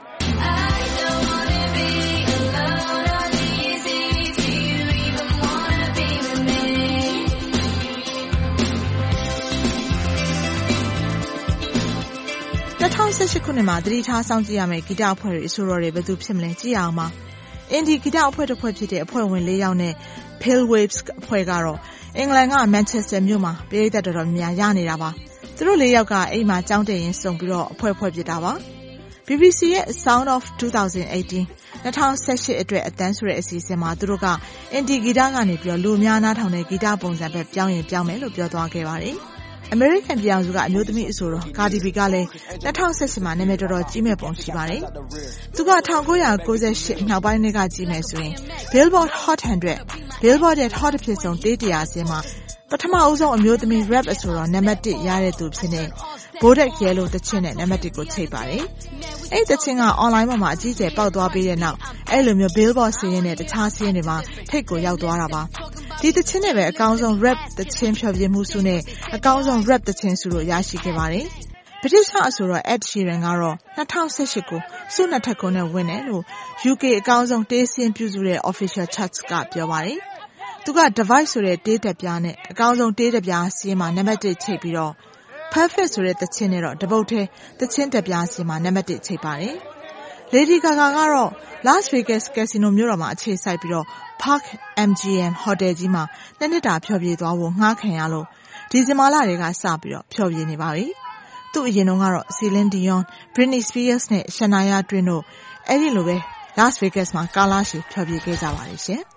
၂၀၁၈ခုနှစ်မှာသတိထားစောင့်ကြည့်ရမယ့်ဂီတအဖွဲ့တွေအဆိုတော်တွေဘယ်သူဖြစ်မလဲကြည့်အောင်ပါအင်ဒီဂီတအဖွဲ့တစ်ဖွဲ့ဖြစ်တဲ့အဖွဲ့ဝင်၄ယောက်နဲ့ Pale Waves အဖွဲ့ကတော့အင်္ဂလန်က Manchester မြို့မှာပြည်သက်တော်တော်များများရနေတာပါသူတို့၄ယောက်ကအိမ်မှာကြောင်းတည်ရင်စုံပြီးတော့အဖွဲ့ဖွဲ့ဖြစ်တာပါ B B C ရဲ့ Sound of twenty eighteen ၂၀၁၈အတွက်အတန်းဆိုတဲ့အစီအစဉ်မှာသူတို့ကအင်ဒီဂီတကနေပြီးတော့လူများနားထောင်တဲ့ဂီတပုံစံပဲပြောင်းရင်ပြောင်းမယ်လို့ပြောသွားခဲ့ပါတယ်အမေရိကန်ပြည်အောင်စုကအမျိုးသမီးအဆိုတော်ကာဒီဘီကလည်း၂၀၁၈မှာနာမည်တော်တော်ကြီးမဲ့ပုံရှိပါတယ်။သူက၁၉၉၈နောက်ပိုင်းတွေကကြီးမယ်ဆိုရင် Billboard Hot one hundred Billboard ရဲ့ Hot ဖြစ်ဆုံးတေးတရာစင်းမှာပထမအဆုံးအမျိုးသမီး rap အဆိုတော်နံပါတ်oneရတဲ့သူဖြစ်နေဘိုးဒက်ရဲလိုတချင်းနဲ့နံပါတ်oneကိုချိန်ပါတယ်။အဲ့ဒီတချင်းက online ပေါ်မှာအကြီးကျယ်ပေါက်သွားပြီးတဲ့နောက်အဲ့လိုမျိုး Billboard စီးရင်နဲ့တခြားစီးရင်တွေမှာထိပ်ကိုရောက်သွားတာပါ။ဒီတချင်းနဲ့ပဲအကောင်းဆုံး rap တချင်းဖြောပြမှုစုနဲ့အကောင်းဆုံး rap တချင်းစုတို့ရရှိခဲ့ပါတယ်။ဗြိတိရှအဆိုတော် Ed Sheeran ကတော့၂၀၁၈ကိုစုနှစ်ထပ်ကုန်းနဲ့ဝင်တယ်လို့ U K အကောင်းဆုံးတေးစင်းပြုစုတဲ့ Official Charts ကပြောပါတယ်။သူက Device ဆိုတဲ့တေးတက်ပြားနဲ့အကောင်းဆုံးတေးတက်ပြားစီးမှာနံပါတ်oneချိတ်ပြီးတော့ Perfect ဆိုတဲ့တချင်းနဲ့တော့တပုတ်ထဲတချင်းတက်ပြားစီးမှာနံပါတ်oneချိတ်ပါတယ်။ Lady Gaga ကတော့ Las Vegas Casino မြို့တော်မှာအခြေစိုက်ပြီးတော့ Park M G M Hotel ကြီးမှာနှစ်နှစ်တာဖျော်ဖြေသွားဖို့ငှားခံရလို့ဒီဇင်ဘာလတွေကစပြီးတော့ဖျော်ဖြေနေပါပြီ။သူ့အရင်တုန်းကတော့ Celine Dion, Britney Spears နဲ့ Shania Twain တို့အဲ့ဒီလိုပဲ Las Vegas မှာကာလာရှည်ဖျော်ဖြေခဲ့ကြပါတယ်ရှင်။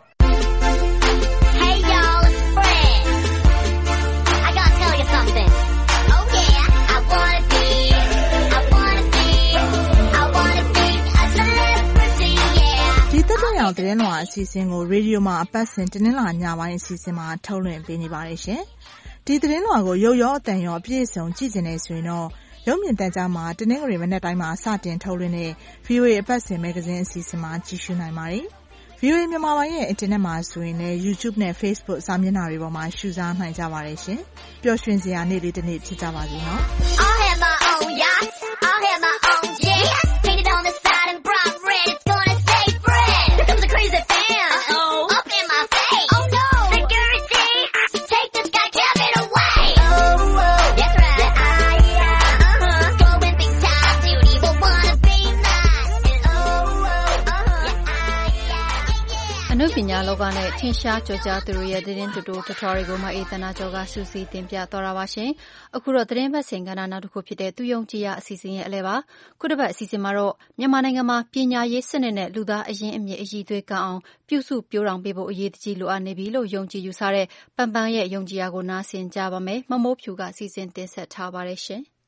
Hey y'all, it's Fred. I gotta tell you something. Oh yeah, I wanna be, I wanna be, I wanna be a celebrity, yeah. ဒီတက်တဲ့အောင်သတင်းလွှာအစီအစဉ်ကိုရေဒီယိုမှာအပတ်စဉ်တင်းလာညပိုင်းအစီအစဉ်မှာထုတ်လွှင့်ပေးနေပါတယ်ရှင်။ဒီသတင်းလွှာကိုရုပ်ရောအသံရောအပြည့်အစုံကြည့်နေဆိုရင်တော့ရုပ်မြင်သံကြားမှာတနင်္ဂနွေမနက်တိုင်းမှာစတင်ထုတ်လွှင့်တဲ့ V O A အပတ်စဉ်မဂ္ဂဇင်းအစီအစဉ်မှာကြည့်ရှုနိုင်ပါတယ်။ V O A မြန်မာပိုင်းရဲ့အင်တာနက်မှာဆိုရင်လည်း YouTube နဲ့ Facebook စာမျက်နှာတွေပေါ်မှာရှုစားနိုင်ကြပါတယ်ရှင်။ပျော်ရွှင်စရာနေ့လေးတစ်နေ့ဖြစ်ကြပါစေနော်။ I'll have my own yacht, I'll have my own jet, painted on the side in bright red, it's gonna say Fred. Here comes a crazy fan, uh-oh, up in my face. Oh no, security, take this guy, Kevin away. Oh, oh, that's right, yeah, yeah, uh-huh, going big time duty, but wanna be nice. And oh, oh, uh-huh, yeah, yeah. အနုပညာလောကနဲ့ထင်ရှားကျော်ကြားသူတို့ရဲ့သတင်းတူတူတထော်တွေကိုမအေးသနာကျော်ကစူးစီးတင်ပြတော်တာပါရှင်။အခုတော့သတင်းပတ်စဉ်ကဏ္ဍနောက်တစ်ခုဖြစ်တဲ့သူယုံကြည်ရအစီအစဉ်ရဲ့အလဲပါ။ခုတစ်ပတ်အစီအစဉ်မှာတော့မြန်မာနိုင်ငံမှာပညာရေးစနစ်နဲ့လူသားအရင်းအမြစ်အည်သွေးကောင်းအောင်ပြုစုပြောင်းပေးဖို့အရေးကြီးလိုအပ်နေပြီလို့ယုံကြည်ယူဆတဲ့ပန်ပန်ရဲ့ယုံကြည်ရာကိုနားဆင်ကြပါမယ်။မမိုးဖြူကစီစဉ်တင်ဆက်ထားပါတယ်ရှင်။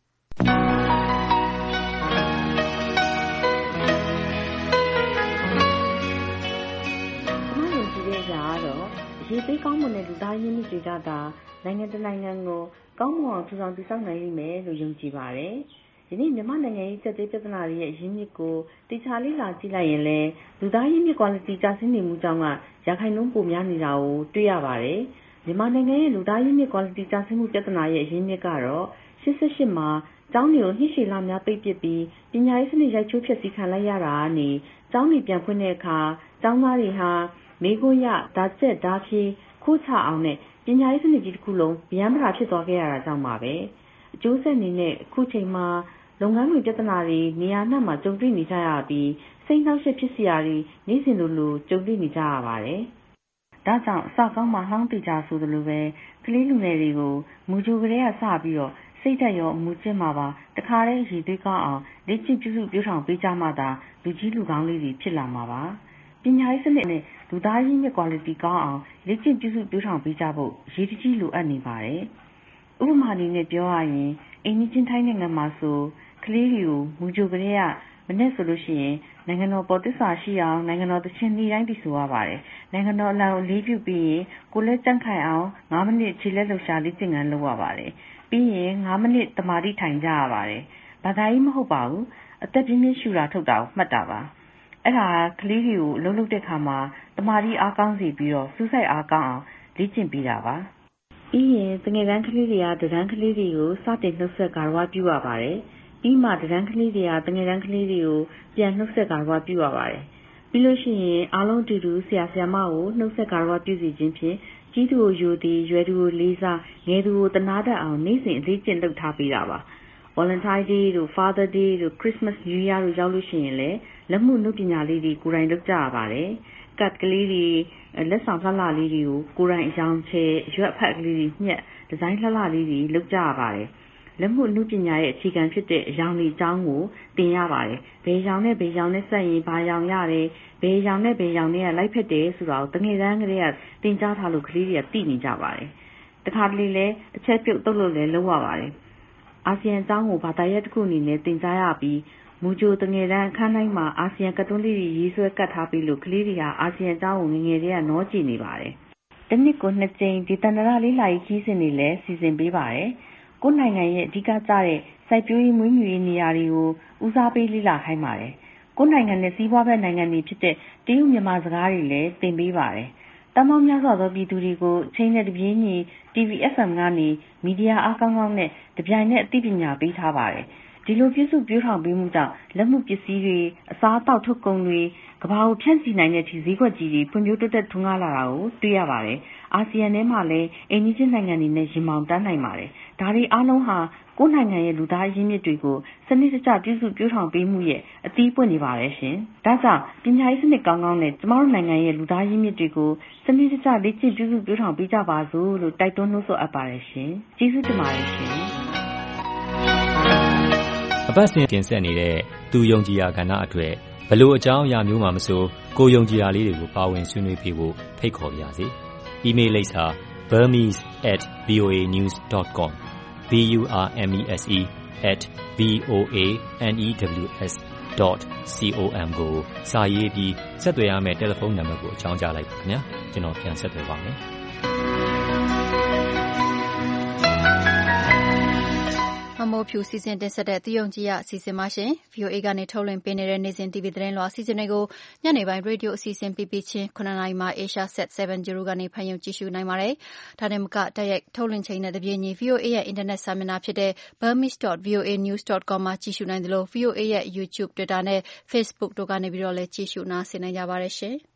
ရေပေးကောင်းမွန်တဲ့လူသားရင်းမြစ်တွေကသာနိုင်ငံတကာနိုင်ငံကိုကောင်းမွန်အောင်ထူထောင်တည်ဆောက်နိုင်လိမ့်မယ်လို့ယုံကြည်ပါတယ်။ဒီနေ့မြန်မာနိုင်ငံရေးချက်သေးပြဿနာတွေရဲ့ရင်းမြစ်ကိုတိကျလေးလာကြည့်လိုက်ရင်လည်းလူသားရင်းမြစ် quality ကျဆင်းနေမှုကြောင့်ကရာခိုင်နှုန်းပိုများနေတာကိုတွေ့ရပါတယ်။မြန်မာနိုင်ငံရဲ့လူသားရင်းမြစ် quality ကျဆင်းမှုပြဿနာရဲ့ရင်းမြစ်ကတော့eighty-eightမှာကျောင်းတွေကိုနှစ်ရှည်လများပိတ်ပစ်ပြီးပညာရေးစနစ်ရိုက်ချိုးဖျက်ဆီးခံလိုက်ရတာကနေကျောင်းတွေပြန်ဖွင့်တဲ့အခါကျောင်းသားတွေဟာမေခွန်းရဓာတ်ချက်ဓာတ်ဖြေခိုးချအောင်နဲ့ပညာရေးစနစ်ကြီးတစ်ခုလုံးဗျမ်းပရာဖြစ်သွားခဲ့ရတာကြောင့်ပါပဲအကျိုးဆက်အနေနဲ့အခုချိန်မှာလုပ်ငန်းတွေပြဿနာတွေနေရာနှံ့မှာကြုံတွေ့နေကြရပြီးစိတ်နှောက်ယှက်ဖြစ်စရာတွေနေ့စဉ်လိုလိုကြုံတွေ့နေကြရပါတယ်ဒါကြောင့်အစကောင်းမှလှောင်းတိကြဆိုသလိုပဲကလေးလူငယ်တွေကိုမူကြိုကလေးကစပြီးတော့စိတ်ဓာတ်ရောအမှုကျင့်မှာပါတခါတည်းရည်သွေးကောင်းအောင်လေ့ကျင့်ပြုစုပြောင်းထောင်ပေးကြမှသာလူကြီးလူကောင်းလေးတွေဖြစ်လာမှာပါပညာရေးစနစ်နဲ့လူသားရင်းမြစ် quality ကောင်းအောင်လေ့ကျင့်ပြုစုပြောင်းထောင်ပေးကြဖို့ရည်တကြီးလိုအပ်နေပါတယ်ဥပမာအနေနဲ့ပြောရရင်အိမ်နီးချင်းထိုင်းနိုင်ငံမှာဆိုကလေးတွေကိုမူကြိုကလေးကမနေ့ဆိုလို့ရှိရင်နိုင်ငံတော်ပေါ်သစ္စာရှိအောင်နိုင်ငံတော်သချင်းနေ့တိုင်းတည်ဆိုရပါတယ်နိုင်ငံတော်အလံကိုလေးပြုပြီးရင်ကိုယ်လက်ကြံ့ခိုင်အောင်ငါးမိနစ်ခြေလက်လှုပ်ရှားလေးကျင့်ခန်းလုပ်ရပါတယ်ပြီးရင်ငါးမိနစ်တမာတိထိုင်ကြရပါတယ်ဘာသာရေးမဟုတ်ပါဘူးအသက်ပြင်းပြင်းရှူတာထုတ်တာကိုမှတ်တာပါအဲ့ဒါကလေးတွေကိုလှုပ်လှုပ်တဲ့ခါမှာတမာတိအားကောင်းစေပြီးတော့စူးစိုက်အားကောင်းအောင်လေ့ကျင့်ပေးတာပါပြီးရင်တငယ်တန်းကလေးတွေကတန်းကလေးတွေကိုစတင်နှုတ်ဆက်ကာရဝပြုရပါတယ်ပြီးမှတန်းကလေးတွေကတငယ်တန်းကလေးတွေကိုပြန်နှုတ်ဆက်ကာရဝပြုရပါတယ်ပြီးလို့ရှိရင်အားလုံးတူတူဆရာဆရာမကိုနှုတ်ဆက်ကာရဝပြုစီခြင်းဖြင့်ကြီးသူကိုယူသည်ရွယ်သူကိုလေးစားငယ်သူကိုတနာတတ်အောင်နေ့စဉ်အလေးကျင့်လုပ်ထားပေးတာပါ Valentine Day တို့ Father Day တို့ Christmas New Year တို့ရောက်လို့ရှိရင်လည်းလက်မှုနှုတ်ပညာလေးတွေကိုယ်တိုင်လုပ်ကြရပါတယ်ကတ်ကလေးတွေလက်ဆောင်လှလှလေးတွေကိုကိုယ်တိုင်အယောင်ချဲရွက်ဖက်ကလေးတွေညှက်ဒီဇိုင်းလှလှလေးတွေလုပ်ကြရပါတယ်လက်မှုနှုတ်ပညာရဲ့အခြေခံဖြစ်တဲ့အယောင်လေးအကြောင်းကိုသင်ရပါတယ်ဘယ်ယောင်နဲ့ဘယ်ယောင်နဲ့ဆက်ရင်ဘာယောင်ရတယ်ဘယ်ယောင်နဲ့ဘယ်ယောင်နဲ့ကလိုက်ဖက်တယ်ဆိုတာကိုတငယ်တန်းကလေးကသင်ကြားထားလို့ကလေးတွေကသိနေကြပါတယ်တခါတလေလည်းအချက်ပြုတ်တုတ်လို့လည်းလုပ်ရပါတယ်အာဆီယံအကြောင်းကိုဘာသာရပ်တစ်ခုအနေနဲ့သင်ကြားရပြီးမူဂျိုတငယ်တန်းအခန်းတိုင်းမှာအာဆီယံကတ်သွန်းလေးတွေရေးဆွဲကတ်ထားပြီးလို့ကလေးတွေကအာဆီယံအကြောင်းကိုငငယ်တွေကနောကြည့်နေပါတယ်တနစ်ကိုနှစ်ကြိမ်ဒီတန်တရာလေးလာရေးခီးစဉ်တွေလည်းစီစဉ်ပေးပါတယ်ကိုယ်နိုင်ငံရဲ့အဓိကကျတဲ့စိုက်ပျိုးရေးမွေးမြူရေးနေရာတွေကိုဦးစားပေးလေ့လာခိုင်းပါတယ်ကိုယ်နိုင်ငံနဲ့စီးပွားဘက်နိုင်ငံတွေဖြစ်တဲ့တရုတ်မြန်မာစကားတွေလည်းသင်ပေးပါတယ်တမောင်းများစွာသောပြည်သူတွေကိုချင်းနဲ့တပြေးညီ တီ ဗီ အက်ဖ် အမ် ကနေမီဒီယာအားကောင်းကောင်းနဲ့တပြိုင်နက်အသိပညာပေးထားပါတယ်ဒီလိုပြည့်စုံပြောထောင်ပေးမှုကြောင့်လက်မှုပစ္စည်းတွေအစားအသောက်ထုတ်ကုန်တွေကဘာကိုဖြန့်စီနိုင်တဲ့ဒီဈေးကွက်ကြီးတွေဖွံ့ဖြိုးတိုးတက်ထွန်းကားလာတာကိုတွေ့ရပါတယ်အာဆီယံထဲမှာလည်းအိမ်နီးချင်းနိုင်ငံတွေနဲ့ရင်မောင်တန်းနိုင်ပါတယ်ဒါတွေအားလုံးဟာကိုယ်နိုင်ငံရဲ့လူသားရင်းမြစ်တွေကိုစနစ်တကျပြုစုပြောထောင်ပေးမှုရဲ့အသီးပွင့်နေပါတယ်ရှင်ဒါကြောင့်ပညာရေးစနစ်ကောင်းကောင်းနဲ့ကျမတို့နိုင်ငံရဲ့လူသားရင်းမြစ်တွေကိုစနစ်တကျလေ့ကျင့်ပြုစုပြောထောင်ပေးကြပါစို့လို့တိုက်တွန်းနှိုးဆော်အပ်ပါတယ်ရှင်ကျေးဇူးတင်ပါတယ်ရှင်အပတ်စဉ်တင်ဆက်နေတဲ့သူယုံကြည်ရာကဏ္ဍအတွက်ဘလို့အကြောင်းအရာမျိုးမှမဆိုကိုယုံကြည်ရာလေးတွေကိုပါဝင်ဆွေးနွေးပေးဖို့ဖိတ်ခေါ်ပါရစေ။ email လိပ်စာ burmese at voa news dot com b u r m e s e at v o a n e w s dot com ကိုစာရေးပြီးဆက်သွယ်ရမယ့်တယ်လီဖုန်းနံပါတ်ကိုအကြောင်းကြားလိုက်ပါခင်ဗျာ။ကျွန်တော်ပြန်ဆက်သွယ်ပါမယ်။မမိုးဖြူစီစဉ်တင်ဆက်တဲ့သူယုံကြည်ရစီစဉ်ပါရှင် ဗီအိုအေ ကနေထုတ်လွှင့်ပေးနေတဲ့နေ့စဉ် တီဗီ သတင်းလွှာအစီအစဉ်တွေကိုညနေပိုင်းရေဒီယိုအစီအစဉ်ပြီးပြီးချင်းခုနှစ်နာရီမှာ Asia Set 7 0ကနေဖန်ယုံကြည့်ရှုနိုင်ပါတယ်။ဒါနဲ့မကတိုက်ရိုက်ထုတ်လွှင့်ချိန်နဲ့တပြေးညီ ဗီအိုအေ ရဲ့အင်တာနက်စာမျက်နှာဖြစ်တဲ့ burmese dot v o a news dot com မှာကြည့်ရှုနိုင်သလို ဗီအိုအေ ရဲ့ YouTube, Twitter နဲ့ Facebook တို့ကနေပြီးတော့လည်းကြည့်ရှုနားဆင်နိုင်ကြပါတယ်ရှင်။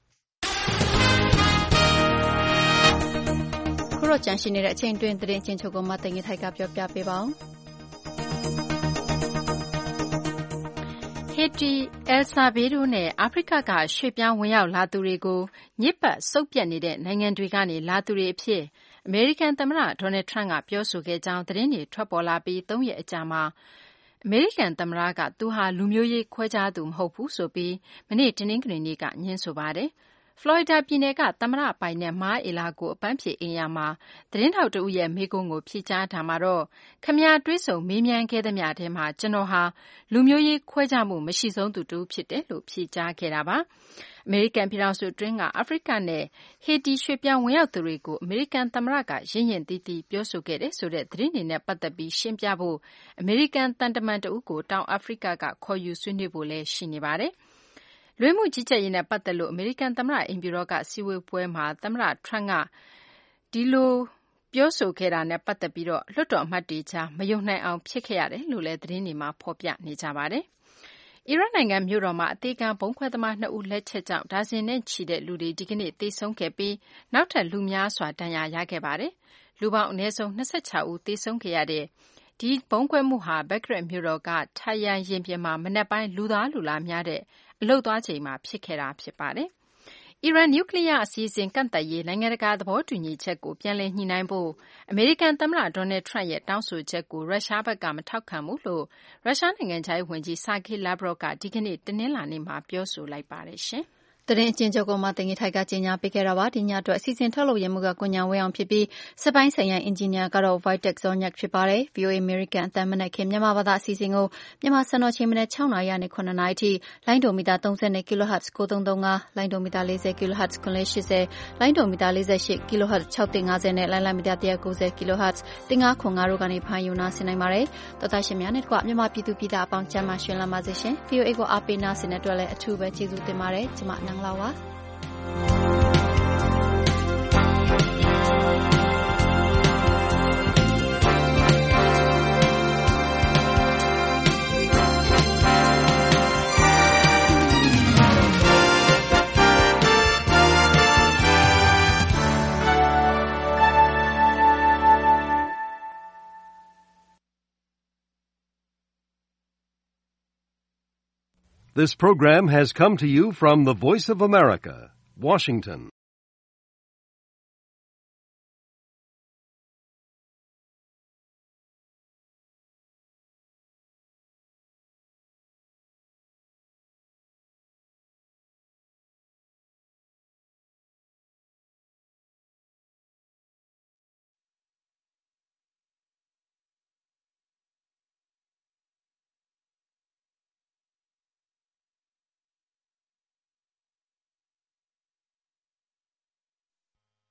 ခုတော့ကြန့်ရှိနေတဲ့အချိန်တွင်သတင်းချင်းချုပ်ကိုမသိင်္ဂီထိုက်ကပြောပြပေးပါဦး။ဟေတီ၊အယ်ဆာဗေဒိုနဲ့အာဖရိကကရွှေ့ပြောင်းဝင်ရောက်လာသူတွေကိုညစ်ပတ်စုပ်ပြတ်နေတဲ့နိုင်ငံတွေကနေလာသူတွေအဖြစ်အမေရိကန်သမ္မတ Donald Trump ကပြောဆိုခဲ့ကြောင်းသတင်းတွေထွက်ပေါ်လာပြီးသုံးရက်အကြာမှာအမေရိကန်သမ္မတကသူဟာလူမျိုးရေးခွဲခြားသူမဟုတ်ဘူးဆိုပြီးမနေ့တနင်္ဂနွေနေ့ကငြင်းဆိုပါတယ်။ဖလော်ရီဒါပြည်နယ်ကသမ္မတပိုင်တဲ့မားအေလာကိုအပန်းဖြေအိမ်ယာမှာသတင်းထောက်တဦးရဲ့မေးခွန်းကိုဖြေကြားတာမှာတော့ခင်ဗျားတွေးဆုံမေးမြန်းခဲ့သမျှထဲမှာကျွန်တော်ဟာလူမျိုးရေးခွဲခြားမှုမရှိဆုံးသူတူဖြစ်တယ်လို့ဖြေကြားခဲ့တာပါ။အမေရိကန်ပြည်ထောင်စုအတွင်းကအာဖရိကနဲ့ဟေတီရွှေ့ပြောင်းဝင်ရောက်သူတွေကိုအမေရိကန်သမ္မတကရင့်ရင့်သီးသီးပြောဆိုခဲ့တယ်ဆိုတဲ့သတင်းတွေနဲ့ပတ်သက်ပြီးရှင်းပြဖို့အမေရိကန်တန်တမန်တဦးကိုတောင်အာဖရိကကခေါ်ယူဆွေးနွေးဖို့လည်းရှိနေပါတယ်။လူဝင်မှုကြီးကြပ်ရေးနဲ့ပတ်သက်လို့အမေရိကန်သမ္မတအိမ်ဖြူတော်ကစည်းဝေးပွဲမှာသမ္မတ Trump ကဒီလိုပြောဆိုခဲ့တာနဲ့ပတ်သက်ပြီးတော့လွှတ်တော်အမတ်တွေကြားမယုံနိုင်အောင်ဖြစ်ခဲ့ရတယ်လို့လည်းသတင်းတွေမှာဖော်ပြနေကြပါတယ်။အီရတ်နိုင်ငံမြို့တော်မှာအသေးခံဗုံးခွဲသမားနှစ်ဦးလက်ချက်ကြောင့်ဒါဇင်နဲ့ချီတဲ့လူတွေဒီကနေ့သေဆုံးခဲ့ပြီးနောက်ထပ်လူများစွာဒဏ်ရာရခဲ့ပါတယ်။လူပေါင်းအနည်းဆုံး၂၆ဦးသေဆုံးခဲ့ရတဲ့ဒီဗုံးခွဲမှုဟာဘက်ဂရတ်မြို့တော်ကထိုင်ရန်ရင်ပြင်မှာမနက်ပိုင်းလူသားလူလာများတဲ့အလုပ်သွားချိန်မှာဖြစ်ခဲ့တာဖြစ်ပါတယ်။အီရန်နျူကလ িয়ার အစီအစဉ်ကန့်သတ်ရေးနိုင်ငံတကာသဘောတူညီချက်ကိုပြန်လည်ညှိနှိုင်းဖို့အမေရိကန်သမ္မတ Donald Trump ရဲ့တောင်းဆိုချက်ကိုရုရှားဘက်ကမထောက်ခံဘူးလို့ရုရှားနိုင်ငံခြားရေးဝန်ကြီး Sergei Lavrov ကဒီကနေ့တနင်္လာနေ့မှာပြောဆိုလိုက်ပါတယ်ရှင်။တရင်အချင်းချုပ်ကမှတင်ကြီးထိုက်ကကြေညာပေးခဲ့တာပါဒီညအတွက်အစီအစဉ်ထုတ်လုပ်ရမှုကကိုညာဝဲအောင်ဖြစ်ပြီးစက်ပိုင်းဆိုင်ရာအင်ဂျင်နီယာကတော့ Vitek Zorniak ဖြစ်ပါတယ် ဗွီအိုအေ American အသံမနက်ခင်းမြန်မာဘာသာအစီအစဉ်ကိုမြန်မာစံတော်ချိန်မနေ့6နာရီကနေ9နာရီထိလိုင်းဒိုမီတာ30 kHz 9335လိုင်းဒိုမီတာ40 kHz 980လိုင်းဒိုမီတာ48 kHz 6150နဲ့လိုင်းလိုင်းမီတာ190 kHz 1505တို့ကနေဖမ်းယူနာဆင်နိုင်ပါတယ်တော်သားရှင်များနဲ့တကွမြန်မာပြည်သူပြည်သားအပေါင်းကျမ်းမာရှင်လမ်းပါစေရှင် ဗွီအိုအေ ကိုအားပေးနာဆင်တဲ့အတွက်လည်းအထူးပဲကျေးဇူးတင်ပါတယ်ကျွန်မနန်းလာပါ This program has come to you from the Voice of America, Washington.